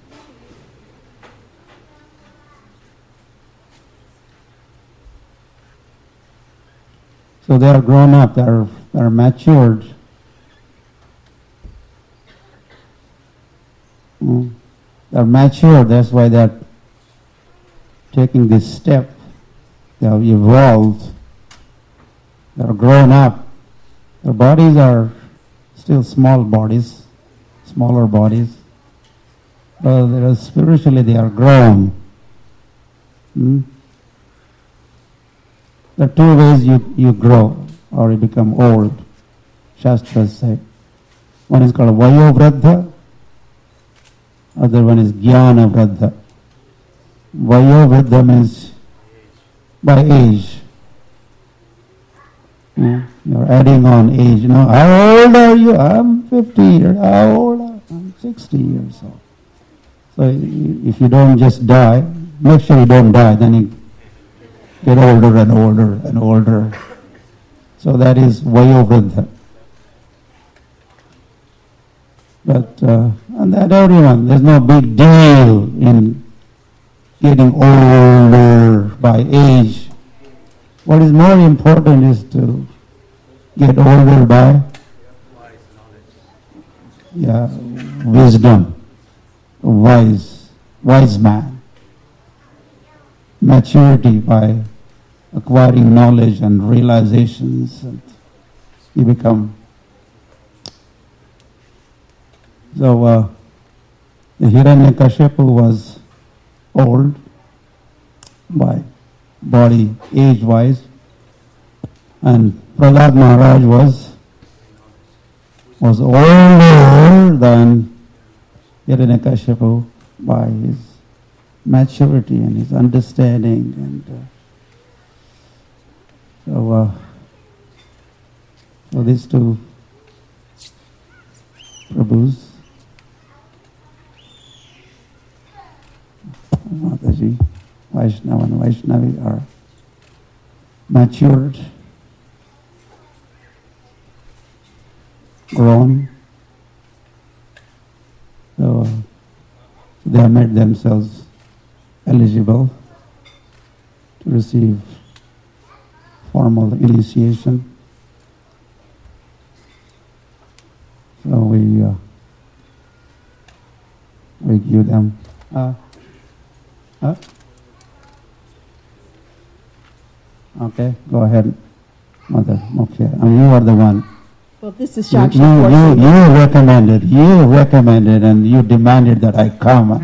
So they are grown up, they are, they are matured. Mm. They are mature, that's why they are taking this step. They have evolved. They are grown up. Their bodies are still small bodies, smaller bodies. But they are spiritually they are grown. Mm. There are two ways you, you grow or you become old, Shastras say. One is called Vayovradha, other one is Jnana Vradha. Vayovradha means by age. Yeah, you're adding on age. You know, how old are you? I'm fifty years. How old are you? I'm sixty years old. So if you don't just die, make sure you don't die, then you get older and older and older. So that is Vayovradha. But, uh, and that everyone, there's no big deal in getting older by age. What is more important is to get older by yeah, wisdom, wise, wise man. Maturity by acquiring knowledge and realizations, and you become. So uh, the Hiranyakashipu was old by body, age-wise, and Prahlad Maharaj was was older than Hiranyakashipu by his maturity and his understanding, and uh, so uh, so these two Prabhus, Mataji, Vaishnava and Vaishnavi are matured, grown, so they have made themselves eligible to receive formal initiation. So we uh, we give them. Uh, huh? Okay, go ahead, Mother Mukhya. And you are the one. Well, this is You, Shakshi. you, you, you recommended, you recommended, and you demanded that I come.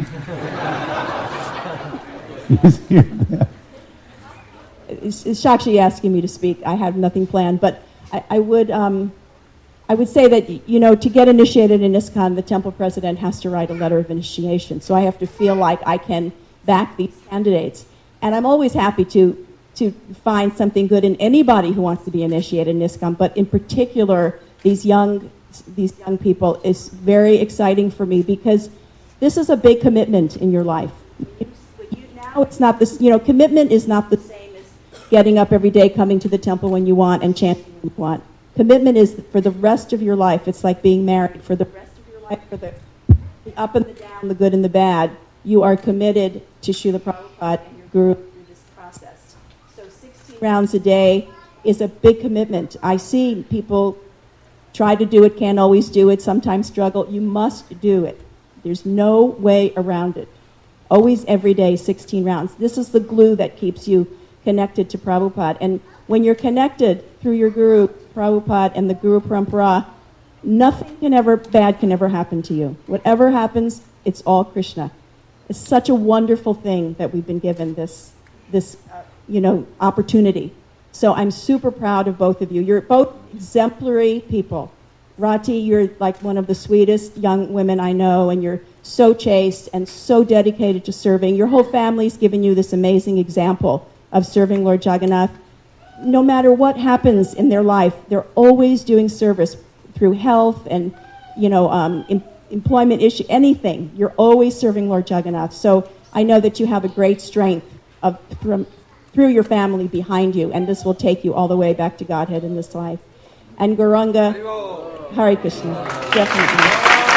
You see that? Is is Shakshi asking me to speak? I have nothing planned, but I, I would um, I would say that, you know, to get initiated in ISKCON, the temple president has to write a letter of initiation. So I have to feel like I can back these candidates, and I'm always happy to to find something good in anybody who wants to be initiated in ISKCON, but in particular these young these young people is very exciting for me because this is a big commitment in your life. You, now it's not this, you know, commitment is not the same as getting up every day, coming to the temple when you want, and chanting when you want. Commitment is for the rest of your life. It's like being married. For the rest of your life, for the, the up and the down, the good and the bad, you are committed to Srila Prabhupada and your guru through this process. So sixteen rounds a day is a big commitment. I see people try to do it, can't always do it, sometimes struggle. You must do it. There's no way around it. Always, every day, sixteen rounds. This is the glue that keeps you connected to Prabhupada. And when you're connected through your guru, Prabhupada, and the Guru Parampara, nothing can ever, bad can ever happen to you. Whatever happens, it's all Krishna. It's such a wonderful thing that we've been given this, this uh, you know, opportunity. So I'm super proud of both of you. You're both exemplary people. Rati, you're like one of the sweetest young women I know, and you're so chaste and so dedicated to serving. Your whole family's given you this amazing example of serving Lord Jagannath. No matter what happens in their life, they're always doing service through health and, you know, um, em- employment issue, anything. You're always serving Lord Jagannath. So I know that you have a great strength of from, through your family behind you, and this will take you all the way back to Godhead in this life. And Gauranga, Hare Krishna, definitely.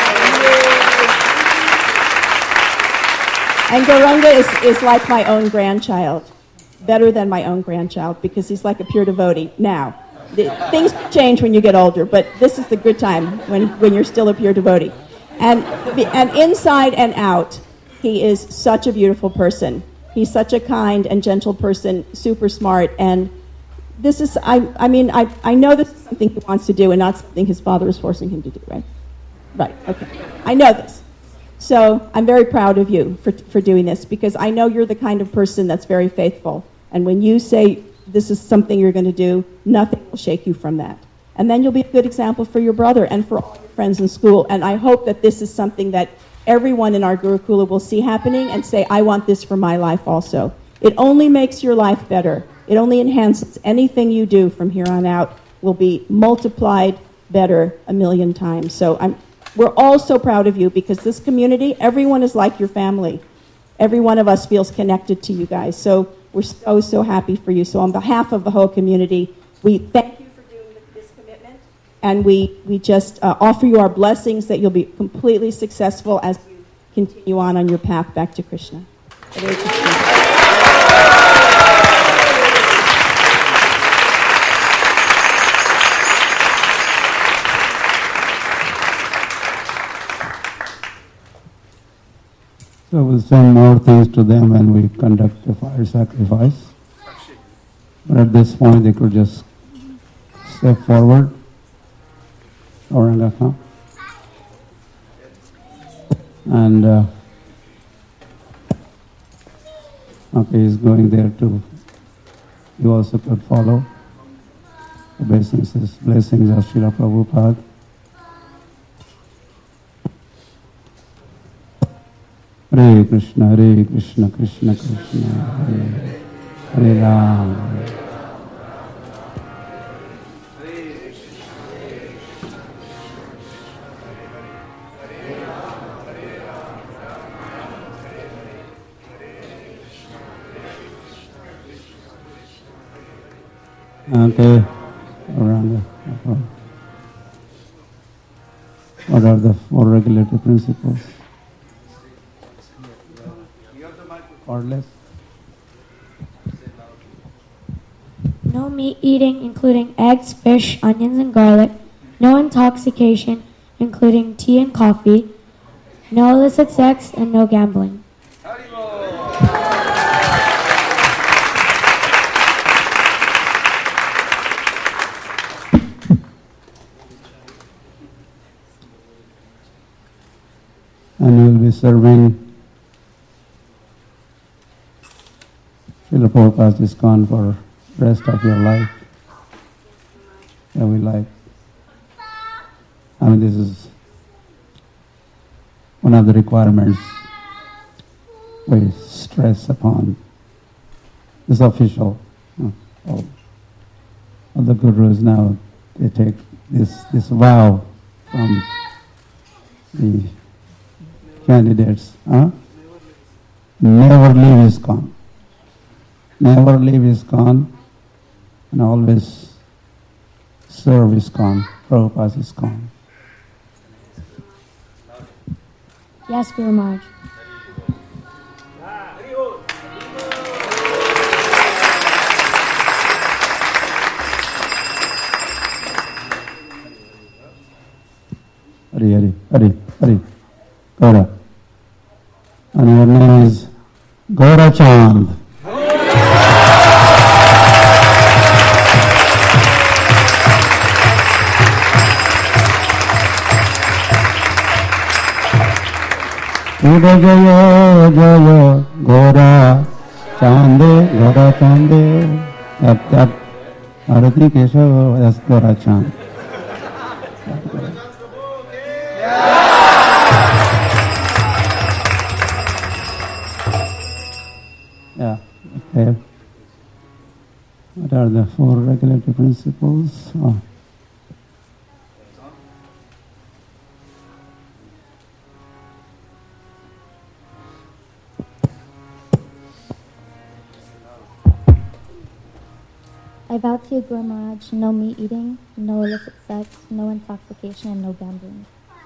And Gauranga is, is like my own grandchild, better than my own grandchild, because he's like a pure devotee now. The, things change when you get older, but this is the good time when, when you're still a pure devotee. And, and inside and out, he is such a beautiful person. He's such a kind and gentle person, super smart, and this is, I, I mean, I, I know this is something he wants to do and not something his father is forcing him to do, right? Right, okay. I know this. So I'm very proud of you for, for doing this, because I know you're the kind of person that's very faithful. And when you say this is something you're going to do, nothing will shake you from that. And then you'll be a good example for your brother and for all your friends in school. And I hope that this is something that everyone in our Gurukula will see happening and say, I want this for my life also. It only makes your life better. It only enhances anything you do from here on out will be multiplied better a million times. So I'm, we're all so proud of you, because this community, everyone is like your family. Every one of us feels connected to you guys. So we're so, so happy for you. So on behalf of the whole community, we thank you for doing this commitment, and we, we just uh, offer you our blessings that you'll be completely successful as you continue on on your path back to Krishna. Hare Krishna. So we'll send more things to them when we conduct the fire sacrifice. But at this point, they could just step forward. Auranga, come. And, uh, okay, he's going there too. You also could follow the blessings, blessings of Srila Prabhupada. Hare Krishna, Hare Krishna, Krishna Krishna, Hare Hare Ram. Okay, around the, what are the four regulatory principles? Cordless. No meat eating, including eggs, fish, onions, and garlic. No intoxication, including tea and coffee. No illicit sex, and no gambling. And you will be serving Srila Prabhupada is gone for the rest of your life. Yeah, we like. I mean, this is one of the requirements we stress upon. This official, uh, all, all the gurus now, they take this, this vow from the candidates. Huh? Never leave ISKCON. Never leave ISKCON and always serve ISKCON, Prabhupada's ISKCON. Yes, Guru Maharaj. Hari, Hari, Hari, Hari, Gaura. And your name is Gaura Chand. Jaya Jaya Jaya Gaura Chande, Gaura Chande. Tap tap. Arati Keshav, that's Gaura Chand. Yeah, okay. What are the four regulatory principles? Oh. I vow to you, Guru Maharaj, no meat eating, no illicit sex, no intoxication, and no gambling.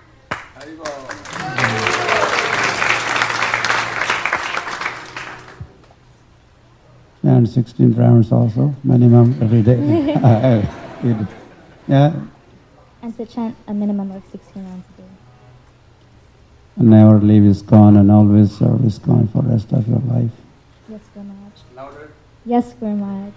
And sixteen rounds also, minimum every day. Yeah. And to chant a minimum of sixteen rounds a day. And never leave ISKCON and always serve ISKCON for the rest of your life. Yes, Guru Maharaj. Louder. Yes, Guru Maharaj.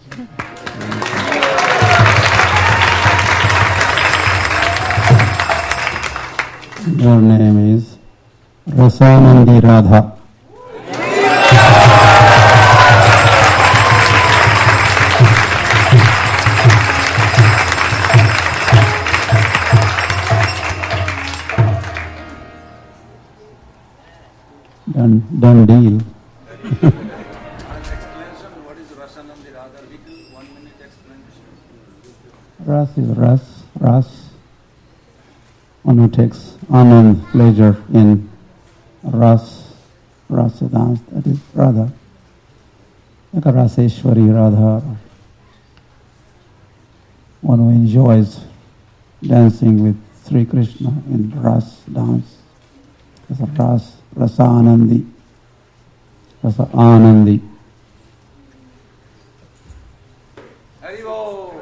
Your name is Rasanandi Radha. Done, done deal. Explanation, what is Rasanandi Radha? We do one minute explanation. Ras is Ras, Ras. One who takes anand, pleasure in Ras, Rasa dance, that is Radha. Like a Raseshwari Radha. One who enjoys dancing with Sri Krishna in Ras dance. That's a Ras. Rasa Anandi. Rasa Anandi. Haribo!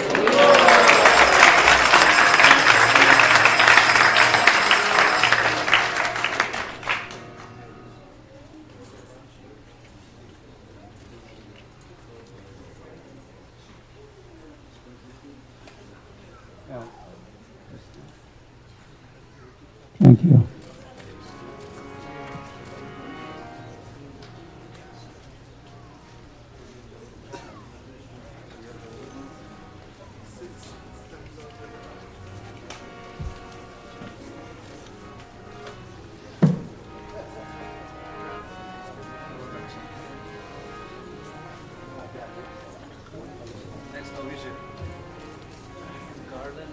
Thank you. Next Abhishek. Garden.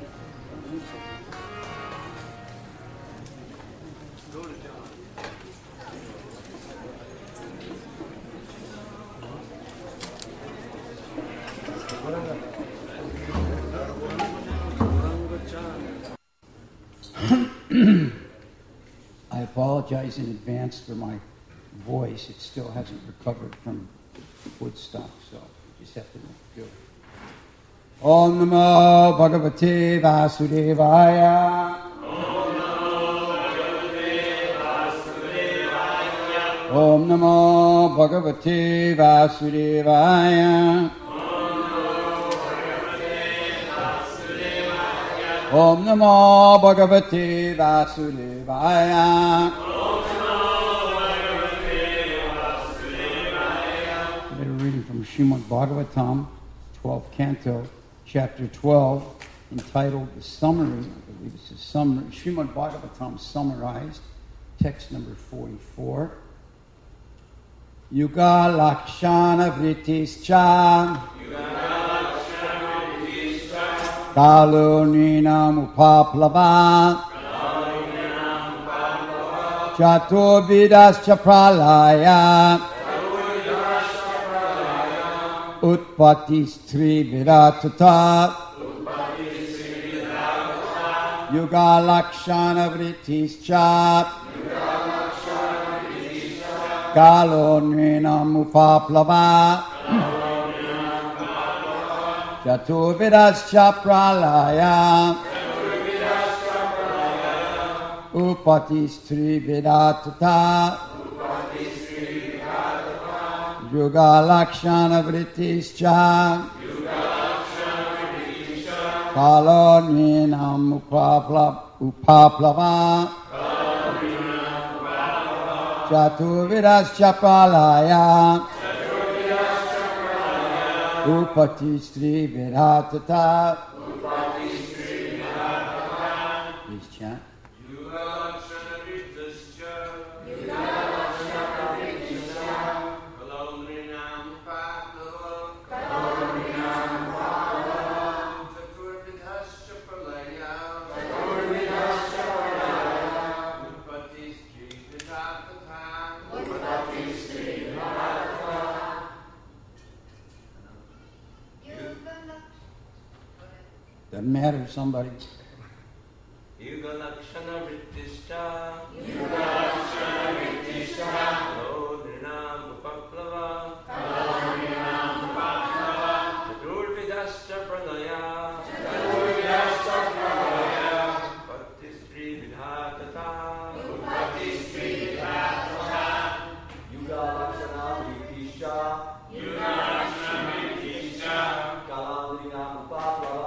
I apologize in advance for my voice. It still hasn't recovered from Woodstock, so you just have to do it. Om Namo Bhagavate Vasudevaya. Om Namo Bhagavate Vasudevaya. Om Namo Bhagavate Vasudevaya. Today we're reading from Srimad Bhagavatam, twelfth canto, chapter twelve, entitled The Summary. I believe it's a summary. Srimad Bhagavatam summarized, text number forty-four. Yuga Lakshana Vritischa Kalunina Mupaplava Chaturvidascha Pralaya Utpatis-tri Viratata Yuga Lakshana Vrittischa Kalunina Mupaplava Chaturvidascha Pralaya Upatis-tri Viratata Yuga Lakshana Vrittischa Kalonina Upaplava Chaturvidascha Pralaya Upatis-tri Viratata. Please chant. Doesn't matter, somebody. Yuga Lakshana Vrittischa Yuga Lakshana Vrittischa Kalonina Mupaplava Kalonina Mupaplava Chaturvidascha Pranaya Chaturvidascha Pranaya Upatis-tri Vidhatata Upatis-tri Vidhatata Yuga Lakshana Vrittischa Yuga Lakshana Vrittischa Kalonina Mupaplava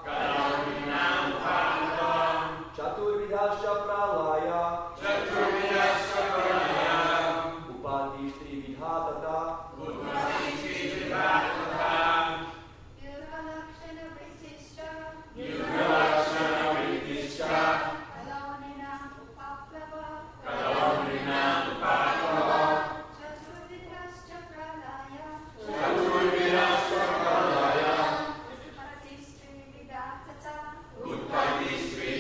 Chaturvidascha Pralaya Chaturvidascha Pralaya Upatis-tri Vidhatata Upatis-tri Vidhatata Yuga Lakshana Vrittischa Yuga Lakshana Vrittischa Kalonina Mupaplava Kalonina Mupaplava Chaturvidascha Pralaya Chaturvidascha Pralaya Upatis-tri Vidhatata Upatis-tri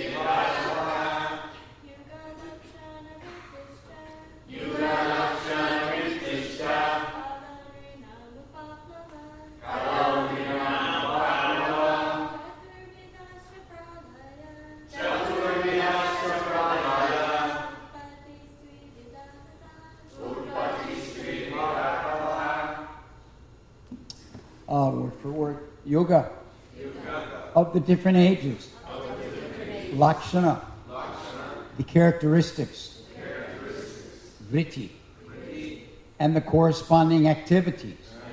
Yuga Lakshana Vrittischa Kalonina Mupaplava Kalonina Mupaplava Chaturvidascha Pralaya Upatis-tri Vidhatata. Uh, word for word. Yoga. Of the different ages. Lakshana. The characteristics. Vritti. And the corresponding activities.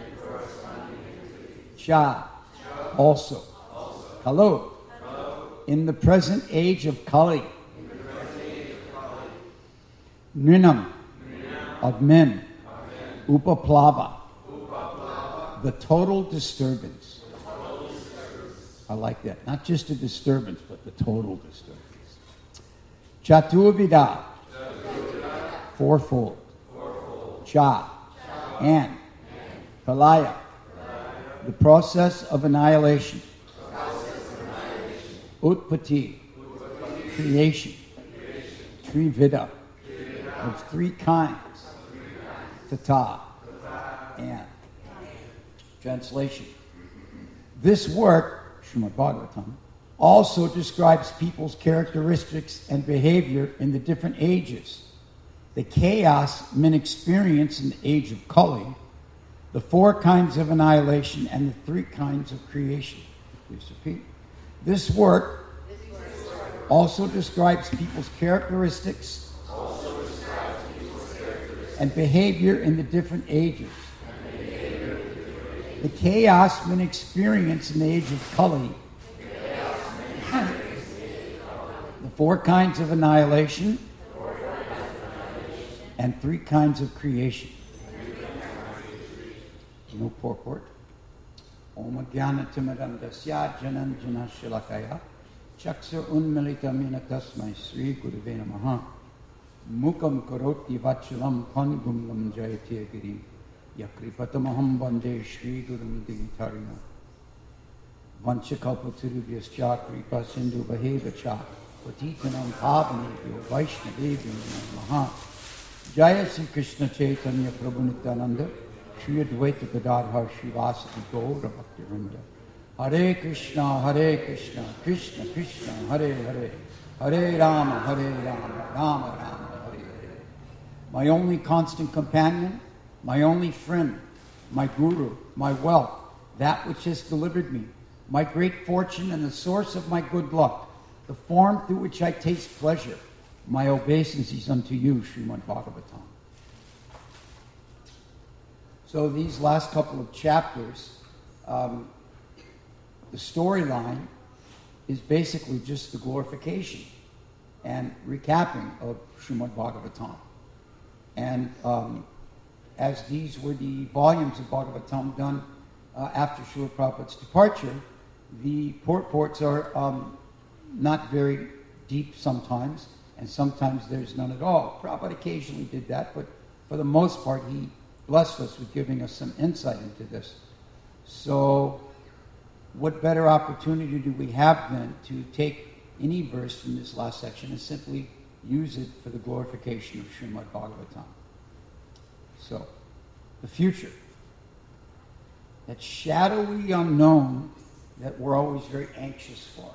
Cha. Also. Kalo. In the present age of Kali. Nrinam. Of men. Upaplava. The total disturbance. I like that. Not just a disturbance, but the total disturbance. Chaturvida. Fourfold. Cha. And. Pralaya. The process of annihilation. Utpatti. Creation. Trivida. Of three kinds. Tata. And. Translation. This work, Srimad Bhagavatam, also describes people's characteristics and behavior in the different ages, the chaos men experience in the age of Kali, the four kinds of annihilation, and the three kinds of creation. Please repeat. This work also describes people's characteristics and behavior in the different ages, the chaos men experience in the age of Kali, the four kinds of annihilation, and three kinds of creation. No purport. Om Jnana Timirandasya Jananjana Shalakaya Chaksa Unmilita Mina Tasmai Sri Gurave Namaha Mukam Karoti Vachalam Pangum Lam Jayati Girim Yakripatamaham Bande Shri Gurum Digitarina Panchakalpatarubhyascha kripa sindhu bhavevacha patitanam pavanebhyo vaishnavebhyo namaha. Jaya Sri Krishna Chaitanya Prabhu Nityananda Shri Advaita Gadadhar Srivasadi Gaura Bhaktivinoda. Hare Krishna, Hare Krishna, Krishna Krishna, Hare Hare, Hare Rama, Hare Rama, Rama Rama, Hare Hare. My only constant companion, my only friend, my guru, my wealth, that which has delivered me, my great fortune and the source of my good luck, the form through which I taste pleasure, my obeisances unto you, Srimad Bhagavatam. So these last couple of chapters, um, the storyline is basically just the glorification and recapping of Srimad Bhagavatam. And um, as these were the volumes of Bhagavatam done uh, after Srila Prabhupada's departure, the purports are um, not very deep sometimes, and sometimes there's none at all. Prabhupada occasionally did that, but for the most part, he blessed us with giving us some insight into this. So, what better opportunity do we have then to take any verse from this last section and simply use it for the glorification of Srimad Bhagavatam? So, the future. That shadowy unknown that we're always very anxious for.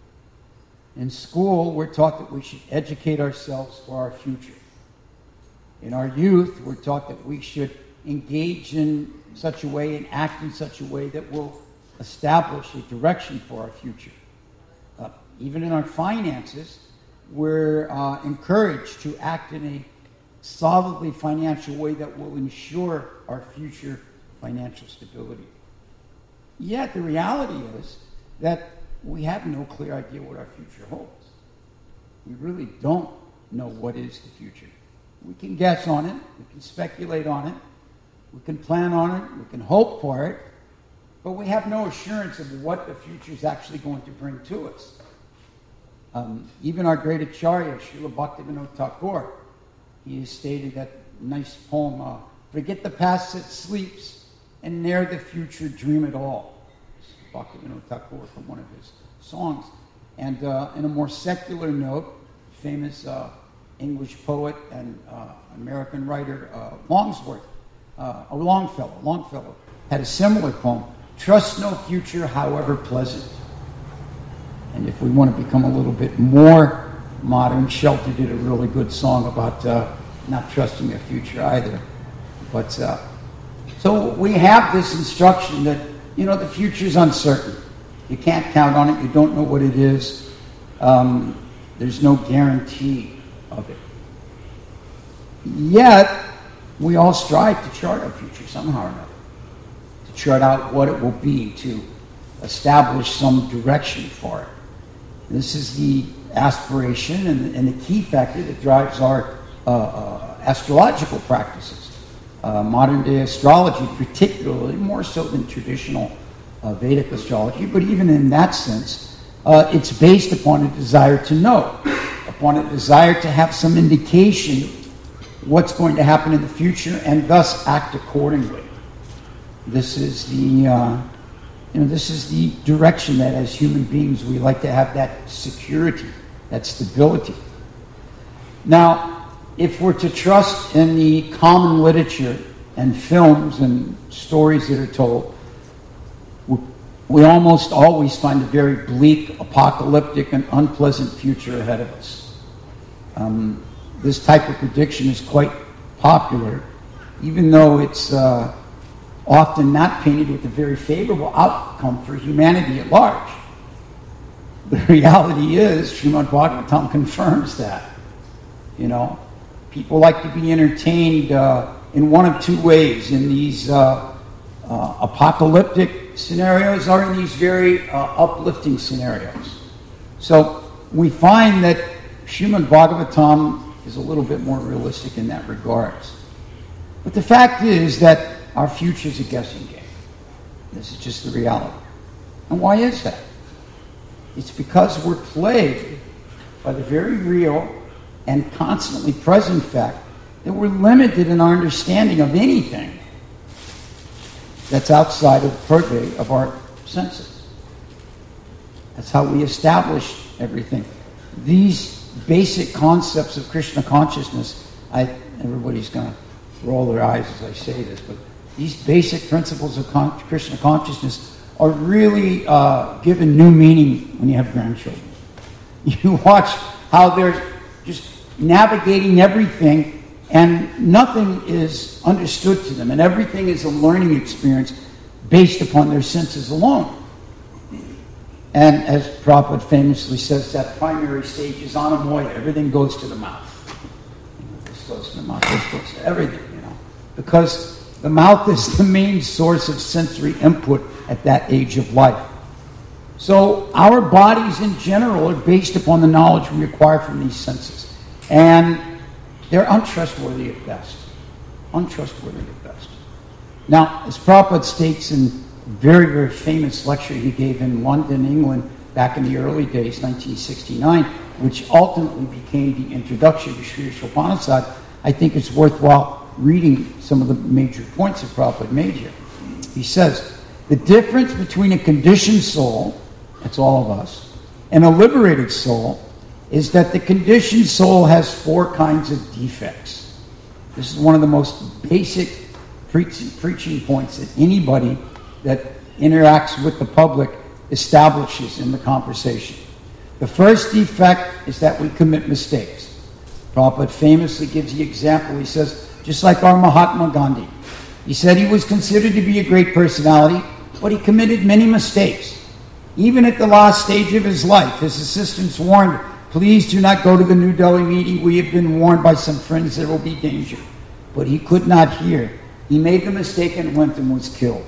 In school, we're taught that we should educate ourselves for our future. In our youth, we're taught that we should engage in such a way and act in such a way that will establish a direction for our future. Uh, even in our finances, we're uh, encouraged to act in a solidly financial way that will ensure our future financial stability. Yet the reality is that we have no clear idea what our future holds. We really don't know what is the future. We can guess on it, we can speculate on it, we can plan on it, we can hope for it, but we have no assurance of what the future is actually going to bring to us. Um, even our great Acharya, Srila Bhaktivinoda Thakur, he has stated that nice poem, uh, forget the past that sleeps, and ne'er the future dream at all. Bhaktivinoda Thakur from one of his songs. And uh, in a more secular note, famous uh, English poet and uh, American writer uh, Longsworth, uh, a Longfellow, Longfellow had a similar poem, trust no future however pleasant. And if we want to become a little bit more modern, Shelter did a really good song about uh, not trusting a future either. But uh, so we have this instruction that, you know, the future is uncertain. You can't count on it. You don't know what it is. Um, there's no guarantee of it. Yet, we all strive to chart our future somehow or another. To chart out what it will be, to establish some direction for it. This is the aspiration and, and the key factor that drives our uh, uh, astrological practices. Uh, modern-day astrology, particularly, more so than traditional uh, Vedic astrology, but even in that sense, uh, it's based upon a desire to know, upon a desire to have some indication what's going to happen in the future, and thus act accordingly. This is the, uh, you know, this is the direction that, as human beings, we like to have that security, that stability. Now, if we're to trust in the common literature and films and stories that are told, we, we almost always find a very bleak, apocalyptic, and unpleasant future ahead of us. Um, this type of prediction is quite popular, even though it's uh, often not painted with a very favorable outcome for humanity at large. The reality is, Srimad Bhagavatam confirms that. You know, people like to be entertained uh, in one of two ways, in these uh, uh, apocalyptic scenarios or in these very uh, uplifting scenarios. So we find that Srimad Bhagavatam is a little bit more realistic in that regards. But the fact is that our future is a guessing game. This is just the reality. And why is that? It's because we're plagued by the very real and constantly present fact that we're limited in our understanding of anything that's outside of the purvey of our senses. That's how we establish everything. These basic concepts of Krishna consciousness, I, everybody's going to roll their eyes as I say this, but these basic principles of con- Krishna consciousness are really uh, given new meaning when you have grandchildren. You watch how they're just navigating everything, and nothing is understood to them, and everything is a learning experience based upon their senses alone. And as Prabhupada famously says, that primary stage is anamoya. Everything goes to the mouth. This goes to the mouth, this goes to everything, you know. Because the mouth is the main source of sensory input at that age of life. So our bodies in general are based upon the knowledge we acquire from these senses. And they're untrustworthy at best. Untrustworthy at best. Now, as Prabhupada states in a very, very famous lecture he gave in London, England, back in the early days, nineteen sixty-nine, which ultimately became the introduction to Sri Upanishad, I think it's worthwhile reading some of the major points that Prabhupada made here. He says, the difference between a conditioned soul, that's all of us, and a liberated soul is that the conditioned soul has four kinds of defects. This is one of the most basic preaching, preaching points that anybody that interacts with the public establishes in the conversation. The first defect is that we commit mistakes. Prabhupada famously gives the example. He says, just like our Mahatma Gandhi, he said he was considered to be a great personality, but he committed many mistakes. Even at the last stage of his life, his assistants warned, please do not go to the New Delhi meeting. We have been warned by some friends there will be danger. But he could not hear. He made the mistake and went and was killed.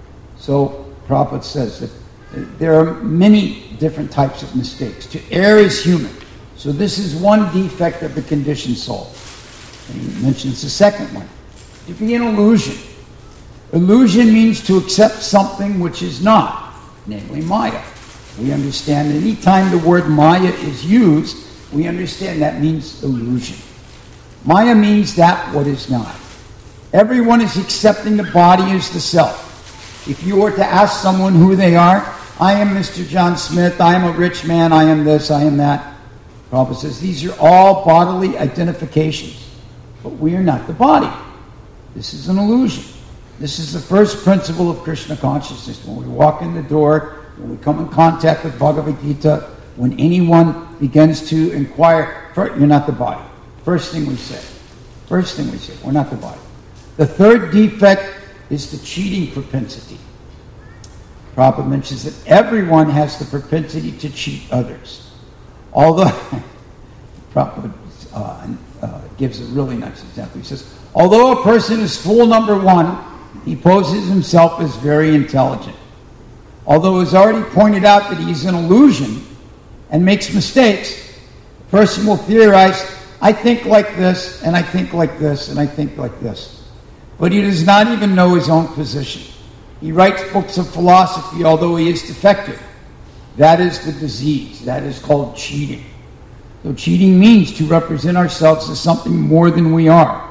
So Prabhupada says that there are many different types of mistakes. To err is human. So this is one defect of the conditioned soul. And he mentions the second one. To be an illusion. Illusion means to accept something which is not, namely Maya. We understand that any time the word Maya is used, we understand that means illusion. Maya means that what is not. Everyone is accepting the body as the self. If you were to ask someone who they are, I am Mister John Smith, I am a rich man, I am this, I am that. Prabhupada says these are all bodily identifications. But we are not the body. This is an illusion. This is the first principle of Krishna consciousness. When we walk in the door, when we come in contact with Bhagavad Gita, when anyone begins to inquire, you're not the body. First thing we say. First thing we say, we're not the body. The third defect is the cheating propensity. Prabhupada mentions that everyone has the propensity to cheat others. Although, Prabhupada uh, uh, gives a really nice example. He says, although a person is fool number one, he poses himself as very intelligent. Although it's already pointed out that he's an illusion and makes mistakes, the person will theorize, I think like this, and I think like this, and I think like this. But he does not even know his own position. He writes books of philosophy, although he is defective. That is the disease. That is called cheating. So cheating means to represent ourselves as something more than we are.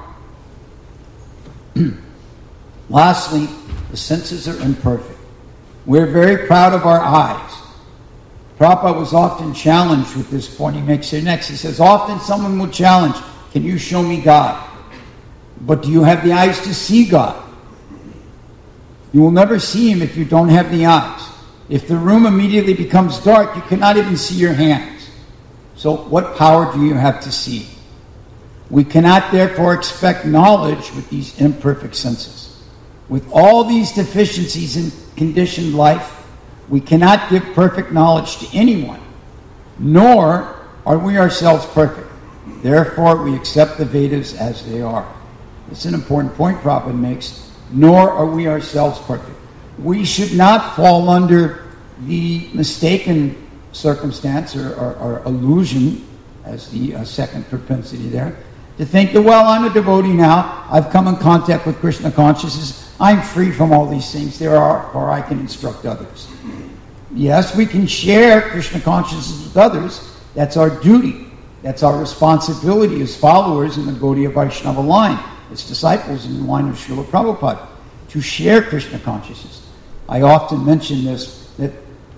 Lastly, the senses are imperfect. We're very proud of our eyes. Prabhupada was often challenged with this point. He makes it next. He says, often someone will challenge, can you show me God? But do you have the eyes to see God? You will never see Him if you don't have the eyes. If the room immediately becomes dark, you cannot even see your hands. So what power do you have to see? We cannot therefore expect knowledge with these imperfect senses. With all these deficiencies in conditioned life, we cannot give perfect knowledge to anyone, nor are we ourselves perfect. Therefore, we accept the Vedas as they are. It's an important point Prabhupada makes. Nor are we ourselves perfect. We should not fall under the mistaken circumstance or, or, or illusion, as the uh, second propensity there, to think that, well, I'm a devotee now, I've come in contact with Krishna consciousness, I'm free from all these things, there are, or I can instruct others. Yes, we can share Krishna consciousness with others. That's our duty. That's our responsibility as followers in the Gaudiya Vaishnava line, as disciples in the line of Srila Prabhupada, to share Krishna consciousness. I often mention this, that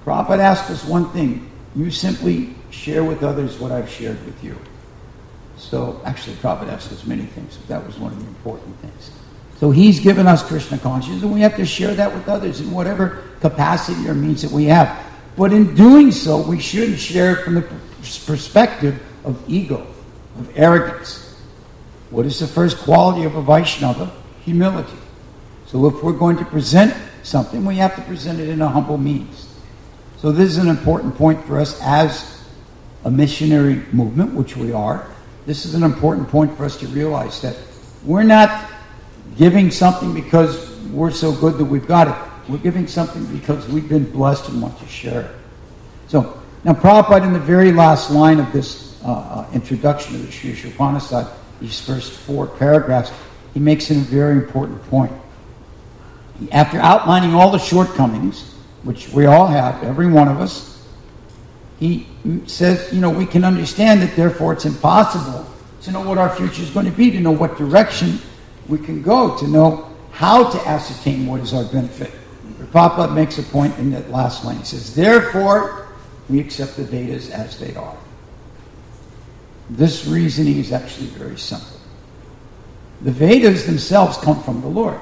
Prabhupada asked us one thing. You simply share with others what I've shared with you. So, actually, Prabhupada asked us many things, but that was one of the important things. So he's given us Krishna consciousness, and we have to share that with others in whatever capacity or means that we have. But in doing so, we shouldn't share it from the perspective of ego, of arrogance. What is the first quality of a Vaishnava? Humility. So if we're going to present something, we have to present it in a humble means. So this is an important point for us as a missionary movement, which we are. This is an important point for us to realize that we're not giving something because we're so good that we've got it. We're giving something because we've been blessed and want to share it. So, now Prabhupada, in the very last line of this uh, uh, introduction to the Sri Upanishad, these first four paragraphs, he makes it a very important point. After outlining all the shortcomings, which we all have, every one of us, he says, you know, we can understand that therefore it's impossible to know what our future is going to be, to know what direction we can go, to know how to ascertain what is our benefit. Prabhupada makes a point in that last line. He says, therefore, we accept the Vedas as they are. This reasoning is actually very simple. The Vedas themselves come from the Lord.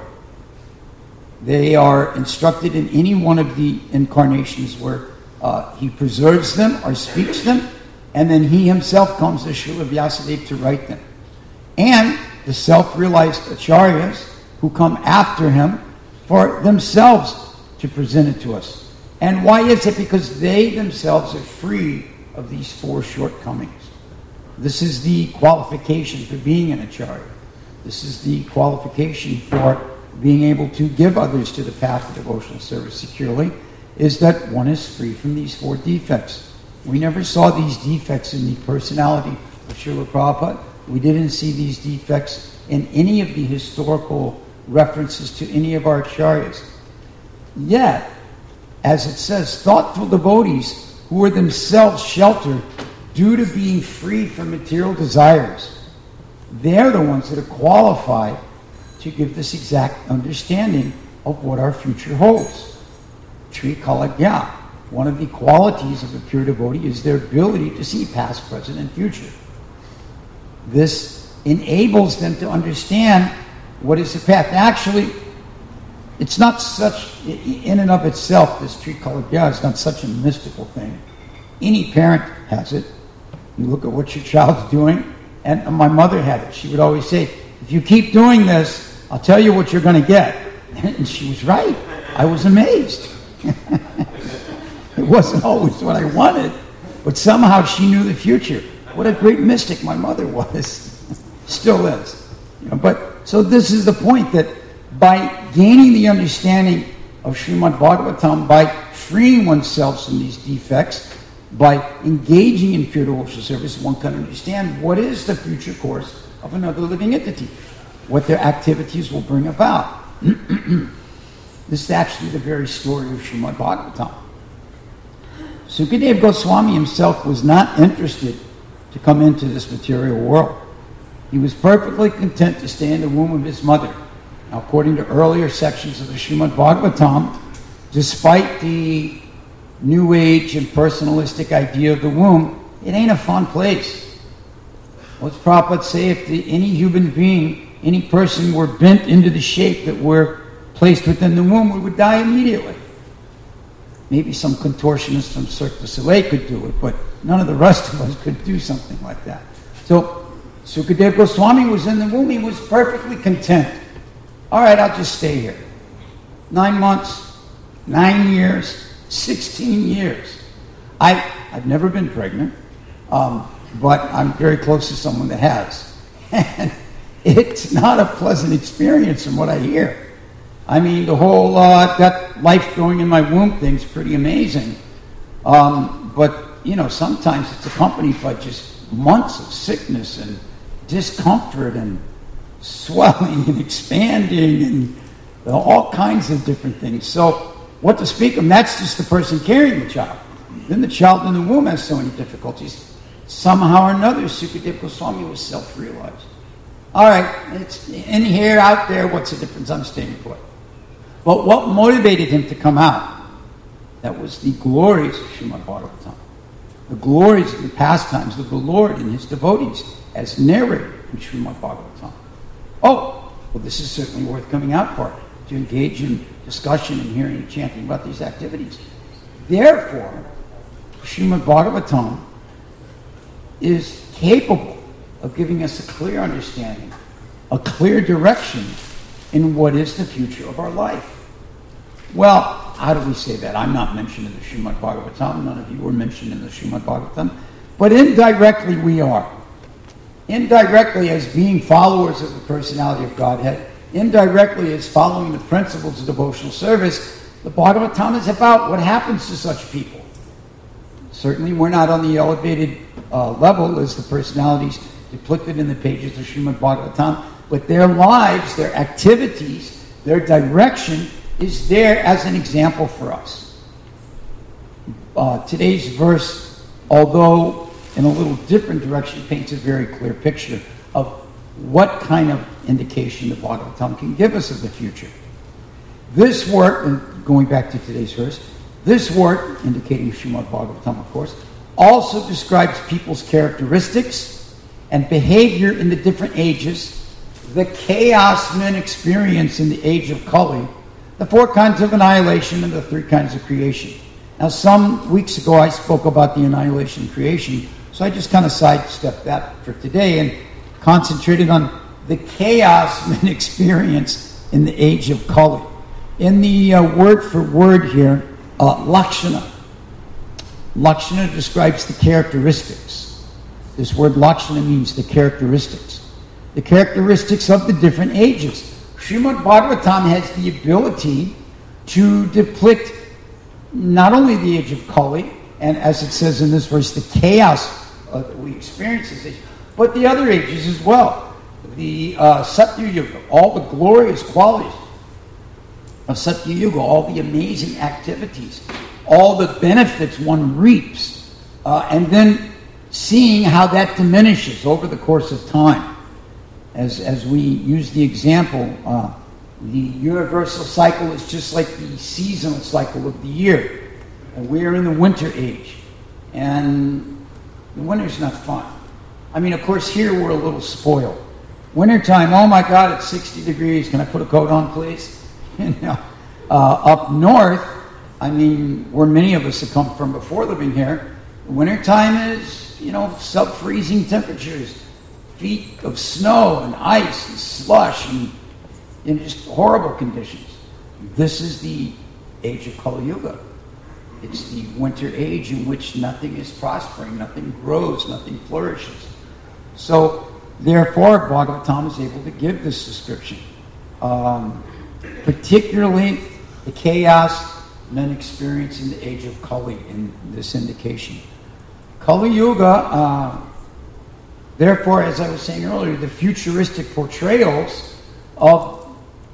They are instructed in any one of the incarnations where uh, he preserves them or speaks them, and then he himself comes as Srila Vyasadeva to write them. And the self-realized acharyas who come after him for themselves to present it to us. And why is it? Because they themselves are free of these four shortcomings. This is the qualification for being an acharya. This is the qualification for being able to give others to the path of devotional service securely, is that one is free from these four defects. We never saw these defects in the personality of Srila Prabhupada. We didn't see these defects in any of the historical references to any of our acharyas. Yet, as it says, thoughtful devotees who are themselves sheltered due to being free from material desires, they're the ones that are qualified to give this exact understanding of what our future holds. Trikalagya, one of the qualities of a pure devotee is their ability to see past, present, and future. This enables them to understand what is the path. Actually, it's not such, in and of itself, this Trikalagya is not such a mystical thing. Any parent has it. You look at what your child's doing, and my mother had it. She would always say, if you keep doing this, I'll tell you what you're going to get. And she was right. I was amazed. It wasn't always what I wanted, but somehow she knew the future. What a great mystic my mother was. Still is. You know, but so this is the point, that by gaining the understanding of Srimad Bhagavatam, by freeing oneself from these defects, by engaging in pure devotional service, one can understand what is the future course of another living entity, what their activities will bring about. This is actually the very story of Srimad Bhagavatam. Sukadeva Goswami himself was not interested to come into this material world. He was perfectly content to stay in the womb of his mother. Now, according to earlier sections of the Srimad Bhagavatam, despite the New Age and personalistic idea of the womb, it ain't a fun place. What's Prabhupada say? If the, any human being, any person were bent into the shape that we're placed within the womb, we would die immediately. Maybe some contortionist from Cirque du Soleil could do it, but none of the rest of us could do something like that. So, Sukadeva Goswami was in the womb. He was perfectly content. All right, I'll just stay here. Nine months, nine years, sixteen years. I, I've never been pregnant, um, but I'm very close to someone that has. And it's not a pleasant experience from what I hear. I mean, the whole, uh, I've got life growing in my womb thing's pretty amazing. Um, but, you know, sometimes it's accompanied by just months of sickness and discomfort and swelling and expanding and all kinds of different things. So, what to speak of, that's just the person carrying the child. Then the child in the womb has so many difficulties. Somehow or another, Sukadeva Goswami was self-realized. All right, it's in here, out there, what's the difference? I'm staying put. But what motivated him to come out That was the glories of Srimad Bhagavatam. The glories and the pastimes of the Lord and his devotees, as narrated in Srimad Bhagavatam. Oh, well, this is certainly worth coming out for, to engage in discussion and hearing and chanting about these activities. Therefore, Srimad Bhagavatam is capable of giving us a clear understanding, a clear direction in what is the future of our life. Well, how do we say that? I'm not mentioned in the Srimad Bhagavatam. None of you were mentioned in the Srimad Bhagavatam. But indirectly we are. Indirectly as being followers of the personality of Godhead, indirectly as following the principles of devotional service, the Bhagavatam is about what happens to such people. Certainly we're not on the elevated uh, level as the personalities depicted in the pages of Srimad Bhagavatam, but their lives, their activities, their direction is there as an example for us. Uh, today's verse, although in a little different direction, paints a very clear picture of what kind of indication the Bhagavatam can give us of the future. This work, and going back to today's verse, this work, indicating Srimad Bhagavatam, of course, also describes people's characteristics and behavior in the different ages, the chaos men experience in the age of Kali, the four kinds of annihilation, and the three kinds of creation. Now, some weeks ago I spoke about the annihilation and creation, so I just kind of sidestepped that for today and concentrated on the chaos men experience in the age of Kali. In the uh, word for word here, uh, Lakshana. Lakshana describes the characteristics. This word Lakshana means the characteristics. The characteristics of the different ages. Srimad Bhagavatam has the ability to depict not only the age of Kali, and as it says in this verse, the chaos uh, that we experience this age, but the other ages as well. The uh, Satya Yuga, all the glorious qualities of Satya Yuga, all the amazing activities, all the benefits one reaps, uh, and then seeing how that diminishes over the course of time. As, as we use the example, uh, the universal cycle is just like the seasonal cycle of the year. And we're in the winter age. And the winter's not fun. I mean, of course, here we're a little spoiled. Wintertime, oh my God, it's sixty degrees. Can I put a coat on, please? You know, uh, up north, I mean, where many of us have come from before living here, wintertime is, you know, sub-freezing temperatures. Feet of snow and ice and slush and in just horrible conditions. This is the age of Kali Yuga. It's the winter age in which nothing is prospering, nothing grows, nothing flourishes. So, therefore, Bhagavatam is able to give this description. Um, particularly the chaos men experience in the age of Kali in this indication. Kali Yuga, uh, therefore, as I was saying earlier, the futuristic portrayals of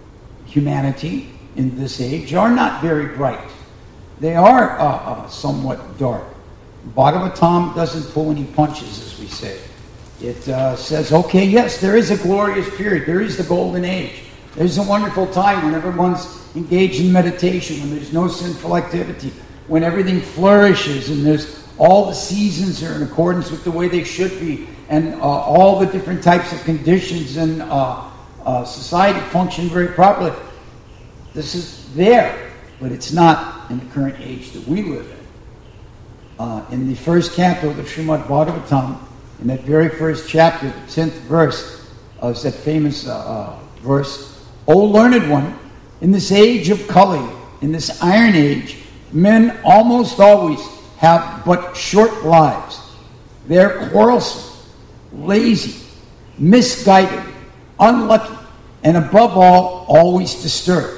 humanity in this age are not very bright. They are uh, uh, somewhat dark. Bhagavatam doesn't pull any punches, as we say. It uh, says, okay, yes, there is a glorious period. There is the golden age. There's a wonderful time when everyone's engaged in meditation, when there's no sinful activity, when everything flourishes and there's all the seasons are in accordance with the way they should be, and uh, all the different types of conditions and uh, uh, society function very properly. This is there, but it's not in the current age that we live in. Uh, in the first canto of the Srimad Bhagavatam, in that very first chapter, the tenth verse, uh, is that famous uh, uh, verse, O learned one, in this age of Kali, in this iron age, men almost always have but short lives. They're quarrelsome, lazy, misguided, unlucky, and above all, always disturbed.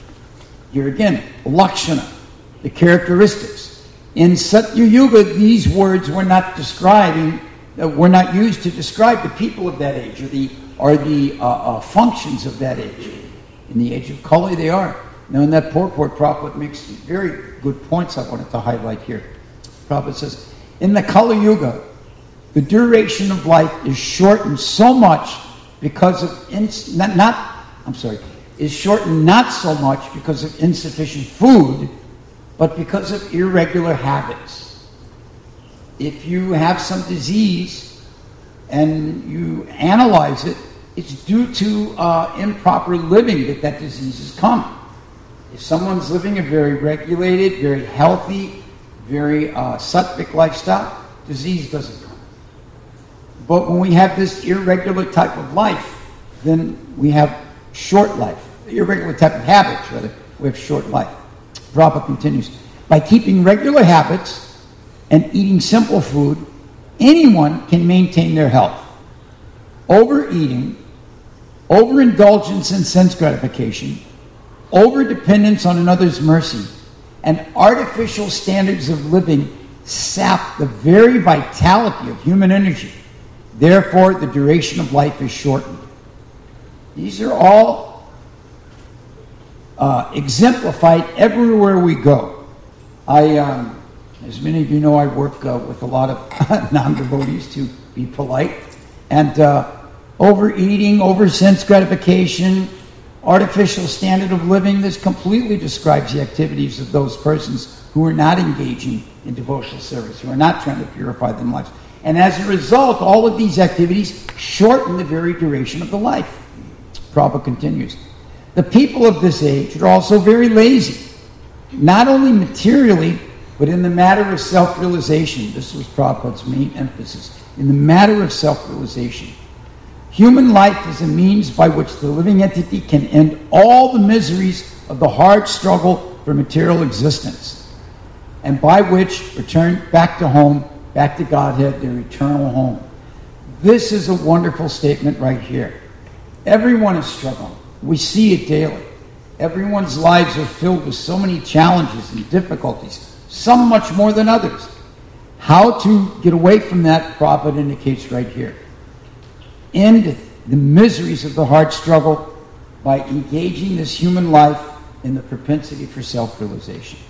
Here again, Lakshana, the characteristics. In Satya Yuga, these words were not describing, uh, were not used to describe the people of that age or the or the uh, uh, functions of that age. In the age of Kali, they are. Now, in that purport, Prabhupada makes very good points I wanted to highlight here. Prabhupada says, in the Kali Yuga, the duration of life is shortened so much because of ins- not, not I'm sorry, is shortened not so much because of insufficient food, but because of irregular habits. If you have some disease and you analyze it, it's due to uh, improper living that that disease has come. If someone's living a very regulated, very healthy, very uh, sattvic lifestyle, disease doesn't come. But when we have this irregular type of life, then we have short life. Irregular type of habits, rather, we have short life. Prabhupada continues, by keeping regular habits and eating simple food, anyone can maintain their health. Overeating, overindulgence in sense gratification, overdependence on another's mercy, and artificial standards of living sap the very vitality of human energy. Therefore, the duration of life is shortened. These are all uh, exemplified everywhere we go. I, um, as many of you know, I work uh, with a lot of non-devotees, to be polite, and uh, overeating, over sense gratification, artificial standard of living, this completely describes the activities of those persons who are not engaging in devotional service, who are not trying to purify their lives. And as a result, all of these activities shorten the very duration of the life. Prabhupada continues, the people of this age are also very lazy, not only materially, but in the matter of self-realization. This was Prabhupada's main emphasis, in the matter of self-realization. Human life is a means by which the living entity can end all the miseries of the hard struggle for material existence, and by which return back to home, back to Godhead, their eternal home. This is a wonderful statement right here. Everyone is struggling. We see it daily. Everyone's lives are filled with so many challenges and difficulties, some much more than others. How to get away from that, Prabhupada indicates right here. End the miseries of the hard struggle by engaging this human life in the propensity for self-realization.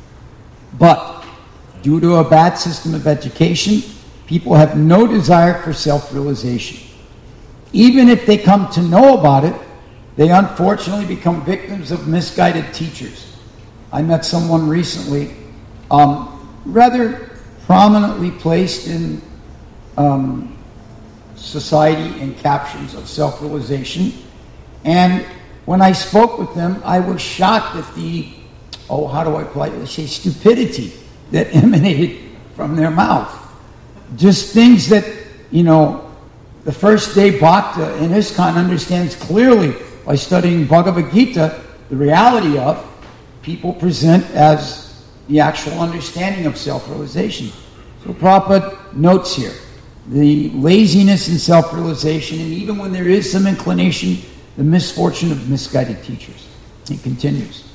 But due to a bad system of education, people have no desire for self-realization. Even if they come to know about it, they unfortunately become victims of misguided teachers. I met someone recently, um, rather prominently placed in um, society in captions of self-realization. And when I spoke with them, I was shocked at the, oh, how do I politely say, stupidity that emanated from their mouth. Just things that, you know, the first day Bhakta in ISKCON understands clearly by studying Bhagavad Gita, the reality of, people present as the actual understanding of self-realization. So Prabhupada notes here the laziness in self-realization, and even when there is some inclination, the misfortune of misguided teachers. He continues.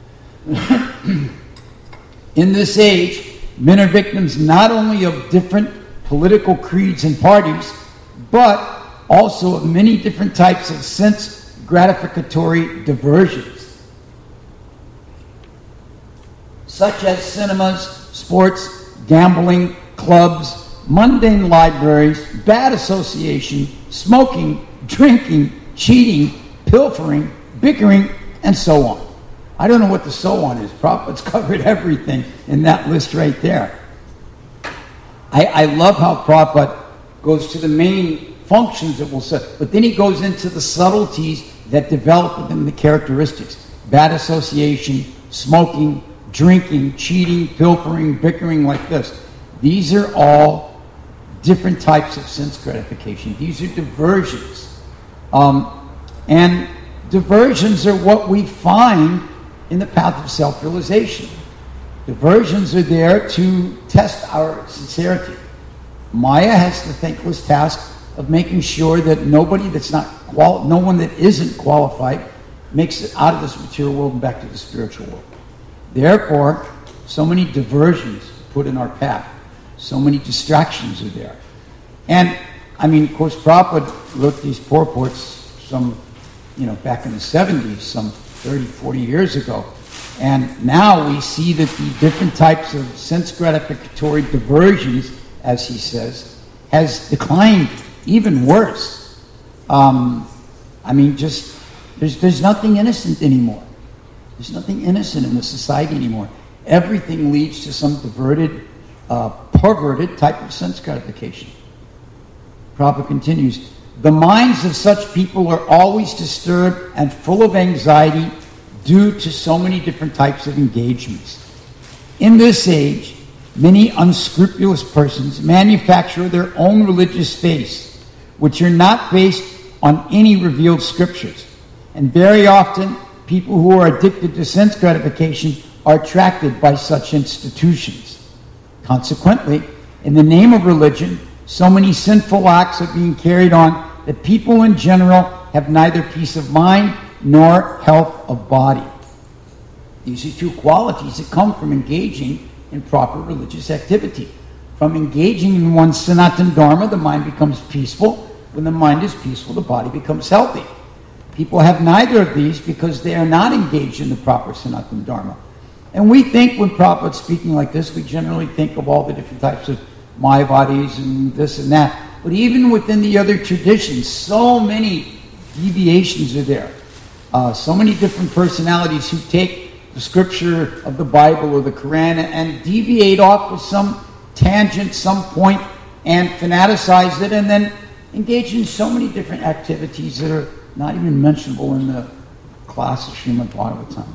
In this age, men are victims not only of different political creeds and parties, but also of many different types of sense gratificatory diversions, such as cinemas, sports, gambling, clubs, mundane libraries, bad association, smoking, drinking, cheating, pilfering, bickering, and so on. I don't know what the so on is. Prabhupada's covered everything in that list right there. I, I love how Prabhupada goes to the main functions that will set, but then he goes into the subtleties that develop within the characteristics. Bad association, smoking, drinking, cheating, pilfering, bickering, like this. These are all different types of sense gratification. These are diversions. Um, and diversions are what we find in the path of self-realization. Diversions are there to test our sincerity. Maya has the thankless task of making sure that nobody that's not quali- no one that isn't qualified makes it out of this material world and back to the spiritual world. Therefore, so many diversions put in our path. So many distractions are there. And, I mean, of course, Prabhupada wrote these purports some, you know, back in the seventies, some thirty, forty years ago. And now we see that the different types of sense gratificatory diversions, as he says, has declined even worse. Um, I mean, just, there's, there's nothing innocent anymore. There's nothing innocent in the society anymore. everything leads to some diverted, uh, perverted type of sense gratification. Prabhupada continues, the minds of such people are always disturbed and full of anxiety due to so many different types of engagements. In this age, many unscrupulous persons manufacture their own religious faiths, which are not based on any revealed scriptures. And very often, people who are addicted to sense gratification are attracted by such institutions. Consequently, in the name of religion, so many sinful acts are being carried on that people in general have neither peace of mind nor health of body. These are two qualities that come from engaging in proper religious activity. From engaging in one's Sanatana Dharma, the mind becomes peaceful. When the mind is peaceful, the body becomes healthy. People have neither of these because they are not engaged in the proper Sanatana Dharma. And we think when Prabhupada's speaking like this, we generally think of all the different types of Mayavadis and this and that. But even within the other traditions, so many deviations are there. Uh, so many different personalities who take the scripture of the Bible or the Quran and deviate off with some tangent, some point, and fanaticize it, and then engage in so many different activities that are not even mentionable in the class of Srimad Bhagavatam.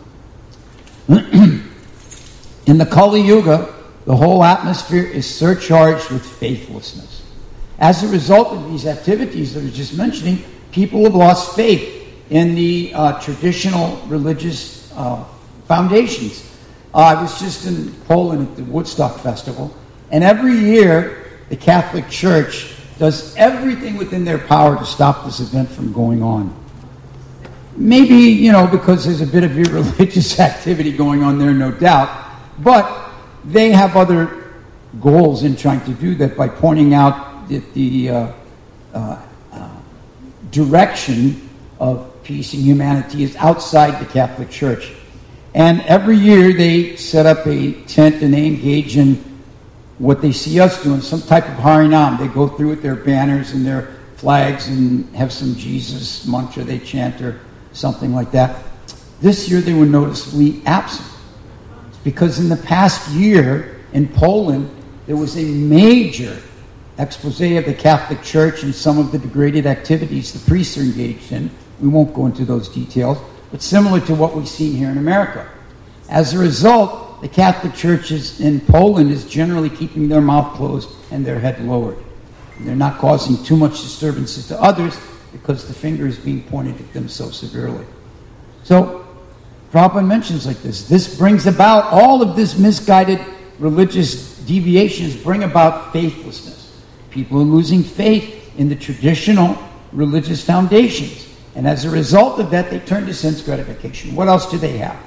In the Kali Yuga, the whole atmosphere is surcharged with faithlessness. As a result of these activities that I was just mentioning, people have lost faith in the uh, traditional religious uh, foundations. Uh, I was just in Poland at the Woodstock Festival, and every year the Catholic Church does everything within their power to stop this event from going on. Maybe, you know, because there's a bit of irreligious activity going on there, no doubt, but they have other goals in trying to do that by pointing out that the uh, uh, uh, direction of peace and humanity is outside the Catholic Church. And every year they set up a tent and they engage in what they see us doing, some type of Harinam. They go through with their banners and their flags and have some Jesus mantra they chant or something like that. This year they were noticeably absent. It's because in the past year in Poland, there was a major expose of the Catholic Church and some of the degraded activities the priests are engaged in. We won't go into those details, but similar to what we've seen here in America. As a result, the Catholic churches in Poland is generally keeping their mouth closed and their head lowered. And they're not causing too much disturbances to others because the finger is being pointed at them so severely. So, Prabhupada mentions like this. This brings about, all of this misguided religious deviations bring about faithlessness. People are losing faith in the traditional religious foundations. And as a result of that, they turn to sense gratification. What else do they have?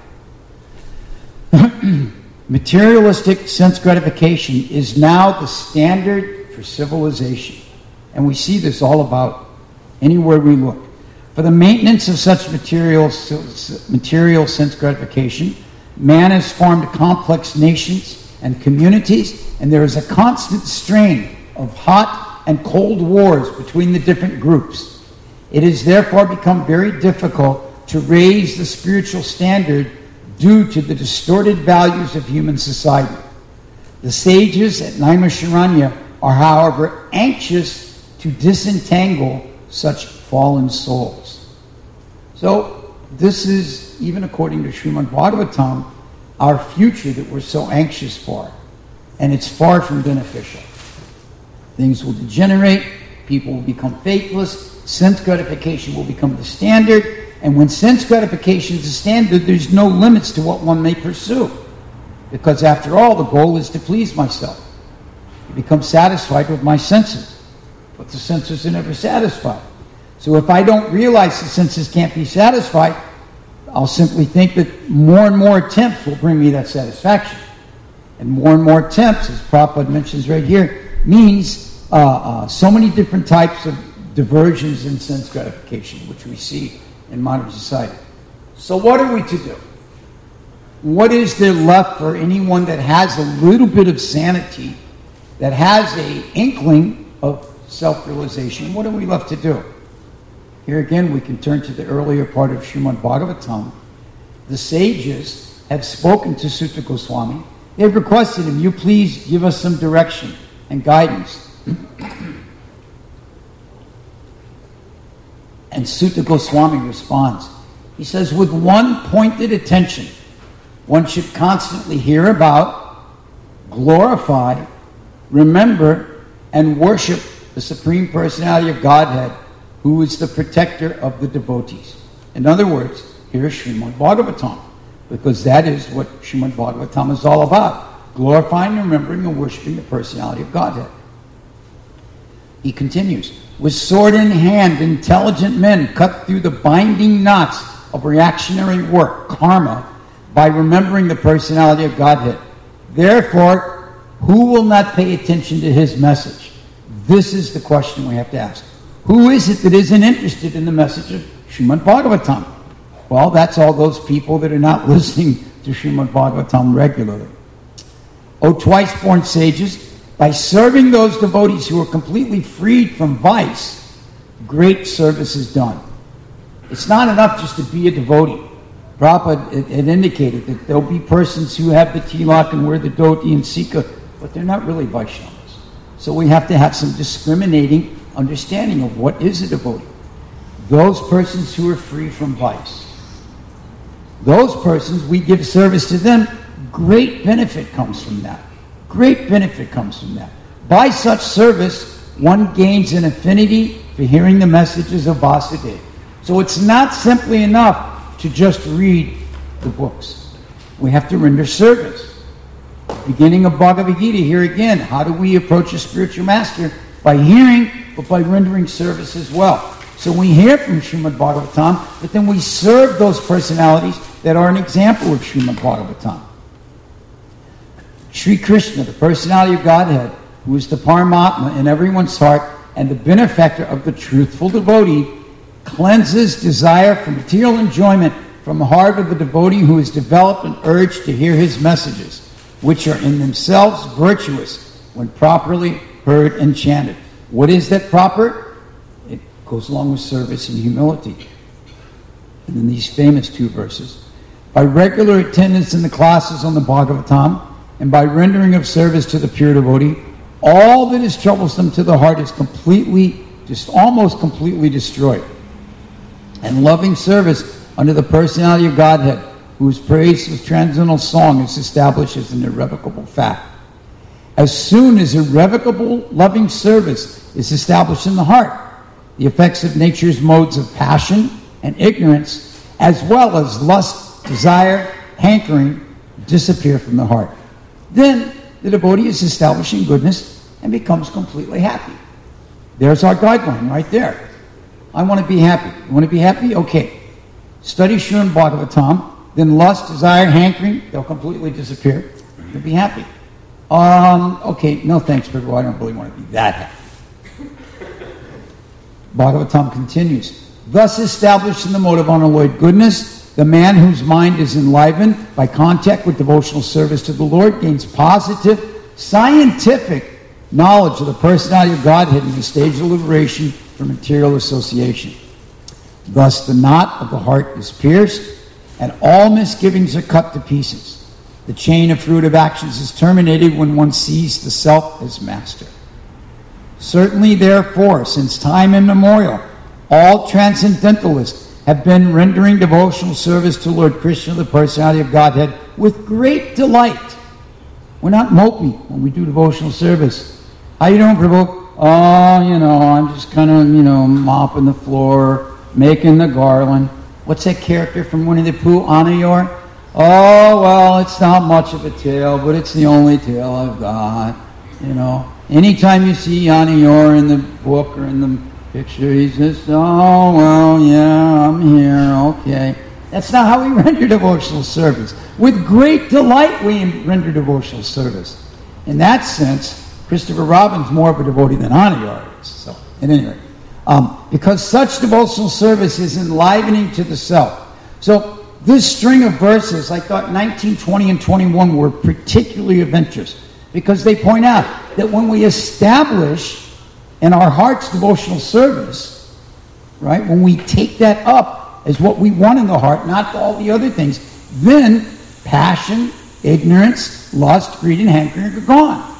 Materialistic sense gratification is now the standard for civilization. And we see this all about anywhere we look. For the maintenance of such material, material sense gratification, man has formed complex nations and communities, and there is a constant strain of hot and cold wars between the different groups. It has therefore become very difficult to raise the spiritual standard due to the distorted values of human society. The sages at Naimisharanya are, however, anxious to disentangle such fallen souls. So, this is, even according to Srimad Bhagavatam, our future that we're so anxious for. And it's far from beneficial. Things will degenerate, people will become faithless, sense gratification will become the standard, and when sense gratification is the standard, there's no limits to what one may pursue. Because after all, the goal is to please myself. To become satisfied with my senses. But the senses are never satisfied. So if I don't realize the senses can't be satisfied, I'll simply think that more and more attempts will bring me that satisfaction. And more and more attempts, as Prabhupada mentions right here, means uh, uh, so many different types of diversions in sense gratification, which we see in modern society. So what are we to do? What is there left for anyone that has a little bit of sanity, that has an inkling of self-realization? What are we left to do? Here again, we can turn to the earlier part of Srimad Bhagavatam. The sages have spoken to Sutta Goswami. They have requested him, you please give us some direction and guidance. And Sutta Goswami responds. He says, with one pointed attention, one should constantly hear about, glorify, remember, and worship the Supreme Personality of Godhead, who is the protector of the devotees. In other words, here's Srimad Bhagavatam, because that is what Srimad Bhagavatam is all about, glorifying, remembering, and worshiping the Personality of Godhead. He continues, with sword in hand, intelligent men cut through the binding knots of reactionary work, karma, by remembering the Personality of Godhead. Therefore, who will not pay attention to his message? This is the question we have to ask. Who is it that isn't interested in the message of Srimad Bhagavatam? Well, that's all those people that are not listening to Srimad Bhagavatam regularly. O twice-born sages, by serving those devotees who are completely freed from vice, great service is done. It's not enough just to be a devotee. Prabhupada it, it indicated that there'll be persons who have the tilak and wear the dhoti and sikha, but they're not really Vaishnavas. So we have to have some discriminating understanding of what is a devotee. Those persons who are free from vice. Those persons, we give service to them. Great benefit comes from that. Great benefit comes from that. By such service, one gains an affinity for hearing the messages of Vasudeva. So it's not simply enough to just read the books. We have to render service. Beginning of Bhagavad Gita, here again, how do we approach a spiritual master? By hearing, but by rendering service as well. So we hear from Srimad Bhagavatam, but then we serve those personalities that are an example of Srimad Bhagavatam. Sri Krishna, the Personality of Godhead, who is the Paramatma in everyone's heart and the benefactor of the truthful devotee, cleanses desire for material enjoyment from the heart of the devotee who has developed an urge to hear his messages, which are in themselves virtuous when properly heard and chanted. What is that proper? It goes along with service and humility. And then these famous two verses. By regular attendance in the classes on the Bhagavatam, and by rendering of service to the pure devotee, all that is troublesome to the heart is completely, just almost completely destroyed. And loving service under the Personality of Godhead, whose praise with transcendental song is established as an irrevocable fact. As soon as irrevocable loving service is established in the heart, the effects of nature's modes of passion and ignorance, as well as lust, desire, hankering, disappear from the heart. Then the devotee is establishing goodness and becomes completely happy. There's our guideline right there. I want to be happy. You want to be happy? Okay. Study Srimad Bhagavatam, then lust, desire, hankering, they'll completely disappear. You'll be happy. Um, okay, no thanks, Prabhu. I don't really want to be that happy. Bhagavatam continues. Thus established in the mode of unalloyed goodness, the man whose mind is enlivened by contact with devotional service to the Lord gains positive, scientific knowledge of the Personality of Godhead in the stage of liberation from material association. Thus the knot of the heart is pierced, and all misgivings are cut to pieces. The chain of fruitive actions is terminated when one sees the self as master. Certainly, therefore, since time immemorial, all transcendentalists have been rendering devotional service to Lord Krishna, the Personality of Godhead, with great delight. We're not mopey when we do devotional service. How you doing, Prabhu? Oh, you know, I'm just kind of, you know, mopping the floor, making the garland. What's that character from Winnie the Pooh, Anayor? Oh, well, it's not much of a tale, but it's the only tale I've got. You know, anytime you see Anayor in the book or in the picture, he says, oh, well, yeah, I'm here, okay. That's not how we render devotional service. With great delight we render devotional service. In that sense, Christopher Robin's more of a devotee than Anayar is. So, at any rate, um, because such devotional service is enlivening to the self. So, this string of verses, I thought nineteen, twenty, and twenty-one were particularly of interest, because they point out that when we establish in our heart's devotional service, right, when we take that up as what we want in the heart, not all the other things, then passion, ignorance, lust, greed, and hankering are gone.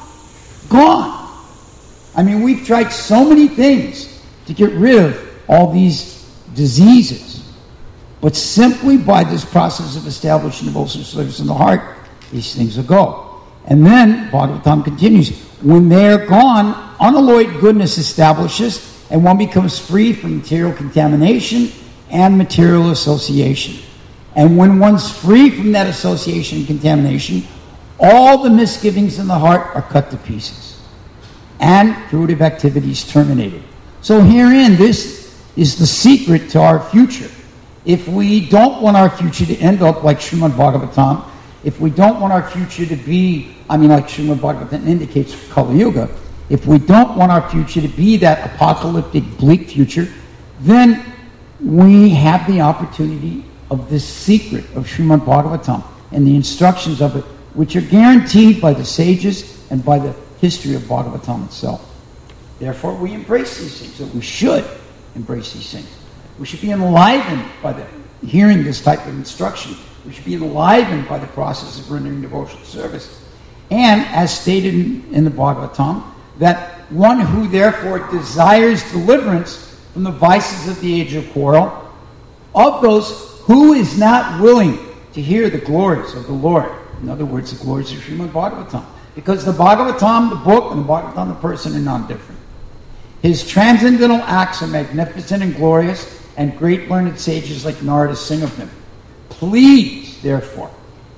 Gone. I mean, we've tried so many things to get rid of all these diseases. But simply by this process of establishing devotional service in the heart, these things will go. And then, Bhagavatam continues, when they are gone, unalloyed goodness establishes, and one becomes free from material contamination and material association. And when one's free from that association and contamination, all the misgivings in the heart are cut to pieces, and fruitive activities terminated. So herein, this is the secret to our future. If we don't want our future to end up like Srimad Bhagavatam, if we don't want our future to be, I mean, like Srimad Bhagavatam indicates for Kali Yuga, if we don't want our future to be that apocalyptic, bleak future, then we have the opportunity of this secret of Srimad Bhagavatam and the instructions of it, which are guaranteed by the sages and by the history of Bhagavatam itself. Therefore, we embrace these things, so we should embrace these things. We should be enlivened by the, hearing this type of instruction. We should be enlivened by the process of rendering devotional service. And, as stated in, in the Bhagavatam, that one who therefore desires deliverance from the vices of the age of quarrel, of those who is not willing to hear the glories of the Lord. In other words, the glories of Srimad Bhagavatam. Because the Bhagavatam, the book, and the Bhagavatam, the person, are non-different. His transcendental acts are magnificent and glorious, and great learned sages like Narada sing of them. Please, therefore,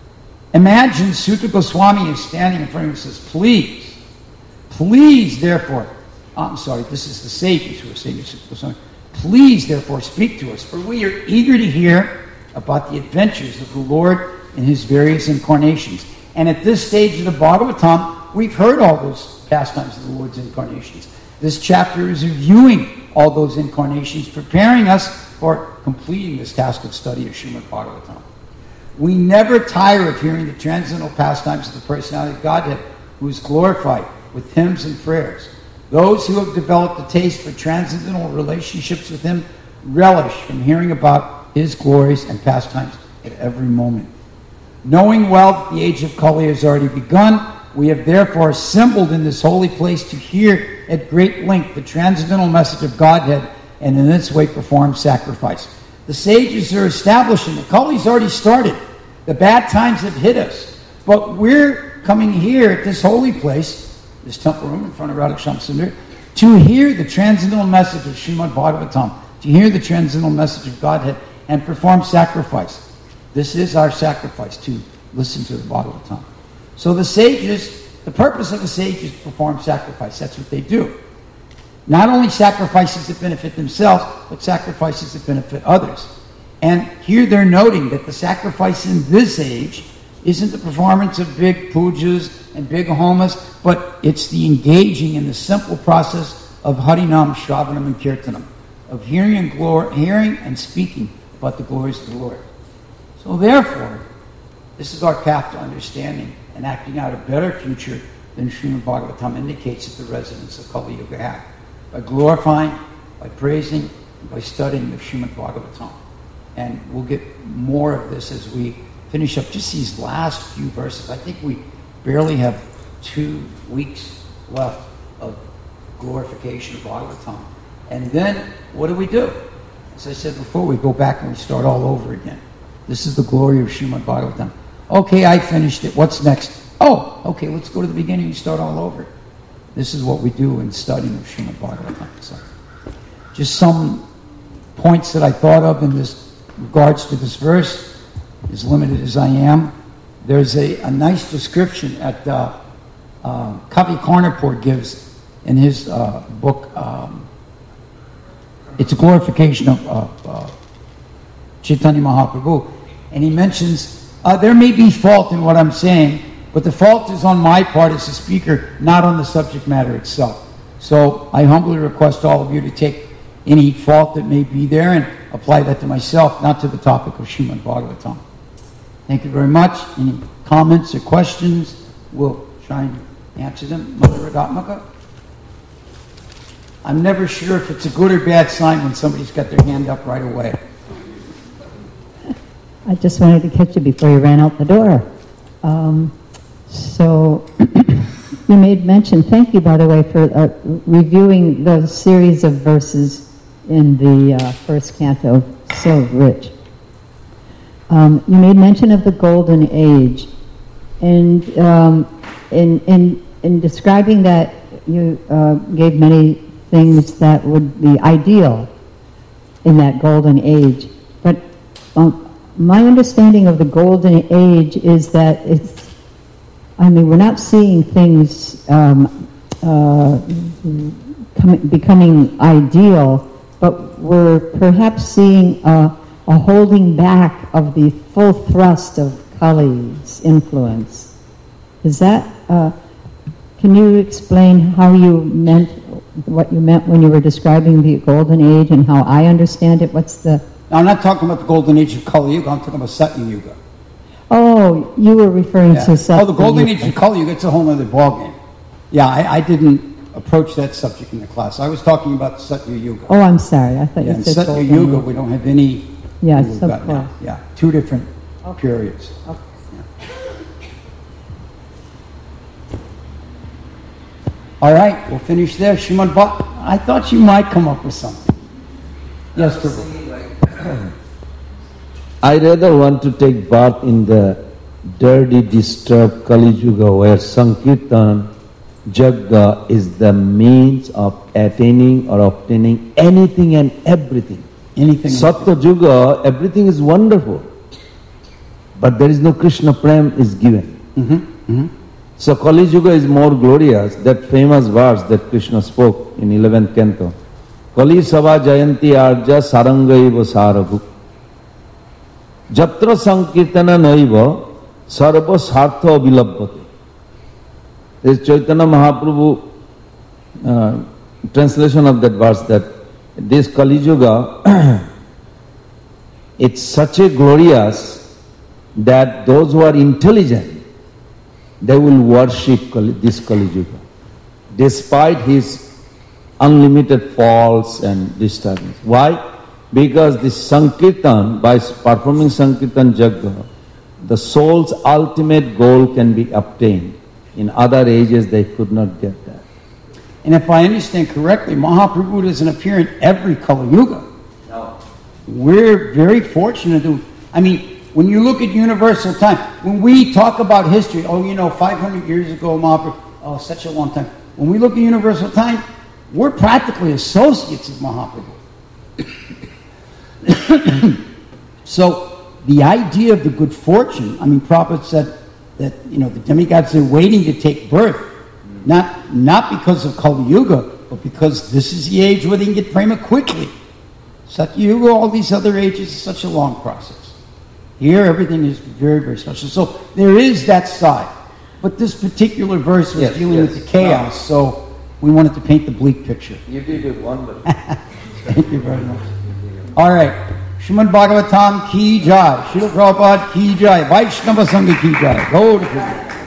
imagine Sutta Goswami is standing in front of him and says, please, please, therefore, oh, I'm sorry, this is the sages who are saying to Sutta Goswami, please, therefore, speak to us, for we are eager to hear about the adventures of the Lord in his various incarnations. And at this stage of the Bhagavatam, we've heard all those pastimes of the Lord's incarnations. This chapter is reviewing all those incarnations, preparing us for completing this task of study of Srimad Bhagavatam. We never tire of hearing the transcendental pastimes of the personality of Godhead, who is glorified with hymns and prayers. Those who have developed a taste for transcendental relationships with him relish from hearing about his glories and pastimes at every moment. Knowing well that the age of Kali has already begun, we have therefore assembled in this holy place to hear at great length the transcendental message of Godhead, and in this way perform sacrifice. The sages are establishing that Kali's already started. The bad times have hit us. But we're coming here at this holy place, this temple room in front of Radha Shamsundar, to hear the transcendental message of Srimad Bhagavatam, to hear the transcendental message of Godhead, and perform sacrifice. This is our sacrifice, to listen to the Bhagavatam. So the sages, the purpose of the sages is to perform sacrifice. That's what they do. Not only sacrifices that benefit themselves, but sacrifices that benefit others. And here they're noting that the sacrifice in this age isn't the performance of big pujas and big homas, but it's the engaging in the simple process of Harinam, Shravanam, and Kirtanam, of hearing and, glor- hearing and speaking about the glories of the Lord. So therefore, this is our path to understanding and acting out a better future than Srimad Bhagavatam indicates that the residents of Kali Yuga have, by glorifying, by praising, and by studying the Srimad Bhagavatam. And we'll get more of this as we finish up just these last few verses. I think we barely have two weeks left of glorification of Bhagavatam. And then, what do we do? As I said before, we go back and we start all over again. This is the glory of Srimad Bhagavatam. Okay, I finished it. What's next? Oh, okay, let's go to the beginning and start all over. This is what we do in studying of Srimad Bhagavatam. So, just some points that I thought of in this regards to this verse, as limited as I am. There's a, a nice description at uh, uh, Kavi Karnapur gives in his uh, book. Um, it's a glorification of uh, uh, Chaitanya Mahaprabhu. And he mentions, uh, there may be fault in what I'm saying, but the fault is on my part as a speaker, not on the subject matter itself. So I humbly request all of you to take any fault that may be there and apply that to myself, not to the topic of Srimad Bhagavatam. Thank you very much. Any comments or questions? We'll try and answer them. Mother Ragatmaka? I'm never sure if it's a good or bad sign when somebody's got their hand up right away. I just wanted to catch you before you ran out the door. Um, so you made mention, thank you, by the way, for uh, reviewing the series of verses in the uh, first canto, so rich. Um, you made mention of the golden age, and um, in, in, in describing that, you uh, gave many things that would be ideal in that golden age. But um, my understanding of the golden age is that it's, I mean, we're not seeing things um, uh, com- becoming ideal, but we're perhaps seeing a, a holding back of the full thrust of Kali's influence. Is that, uh, can you explain how you meant, what you meant when you were describing the golden age and how I understand it? What's the... Now, I'm not talking about the golden age of Kali Yuga, I'm talking about Satya Yuga. Oh, you were referring Yeah. to Satya Oh, the golden Yuga. age of Kali Yuga, it's a whole other ballgame. Yeah, I, I didn't approach that subject in the class. I was talking about Satya Yuga. Oh, I'm sorry. I thought Yeah, you in said Satya golden Yuga, age. we don't have any... Yes, we've of got now. course. Yeah, two different periods. Okay. All right, we'll finish there. Shrimad Bha- I thought you might come up with something. Yes, Prabhu. I rather want to take part in the dirty, disturbed Kali Yuga where Sankirtan, Jagga is the means of attaining or obtaining anything and everything. Anything. Satya Yuga, everything is wonderful, but there is no Krishna Prem is given. Mm-hmm, mm-hmm. So Kali Yuga is more glorious, that famous verse that Krishna spoke in eleventh canto. Kali Sabha Jayanti Arja Sarangaiva Saragu. Jatra Sankirtana Naiva Sarva Sartha Vilabhate. There is Chaitanya Mahaprabhu uh, translation of that verse that this Kali Yuga, it's such a glorious that those who are intelligent, they will worship Kali, this Kali Yuga, despite his unlimited faults and disturbance. Why? Because this Sankirtan, by performing Sankirtan Jagga, the soul's ultimate goal can be obtained. In other ages, they could not get that. And if I understand correctly, Mahaprabhu doesn't appear in every Kali Yuga. No. We're very fortunate to, I mean, when you look at universal time, when we talk about history, oh, you know, five hundred years ago, Mahaprabhu, oh, such a long time. When we look at universal time, we're practically associates of Mahaprabhu. So, the idea of the good fortune, I mean, Prabhupada said that, you know, the demigods are waiting to take birth, not, not because of Kali Yuga, but because this is the age where they can get prema quickly. Satya Yuga, all these other ages, is such a long process. Here, everything is very, very special. So there is that side. But this particular verse was Yes, dealing yes. with the chaos, so we wanted to paint the bleak picture. You did it wonderful. Thank you very much. All right. Srimad Bhagavatam ki jai. Srila Prabhupada ki jai. Vaishnava Sangha ki jai. Go to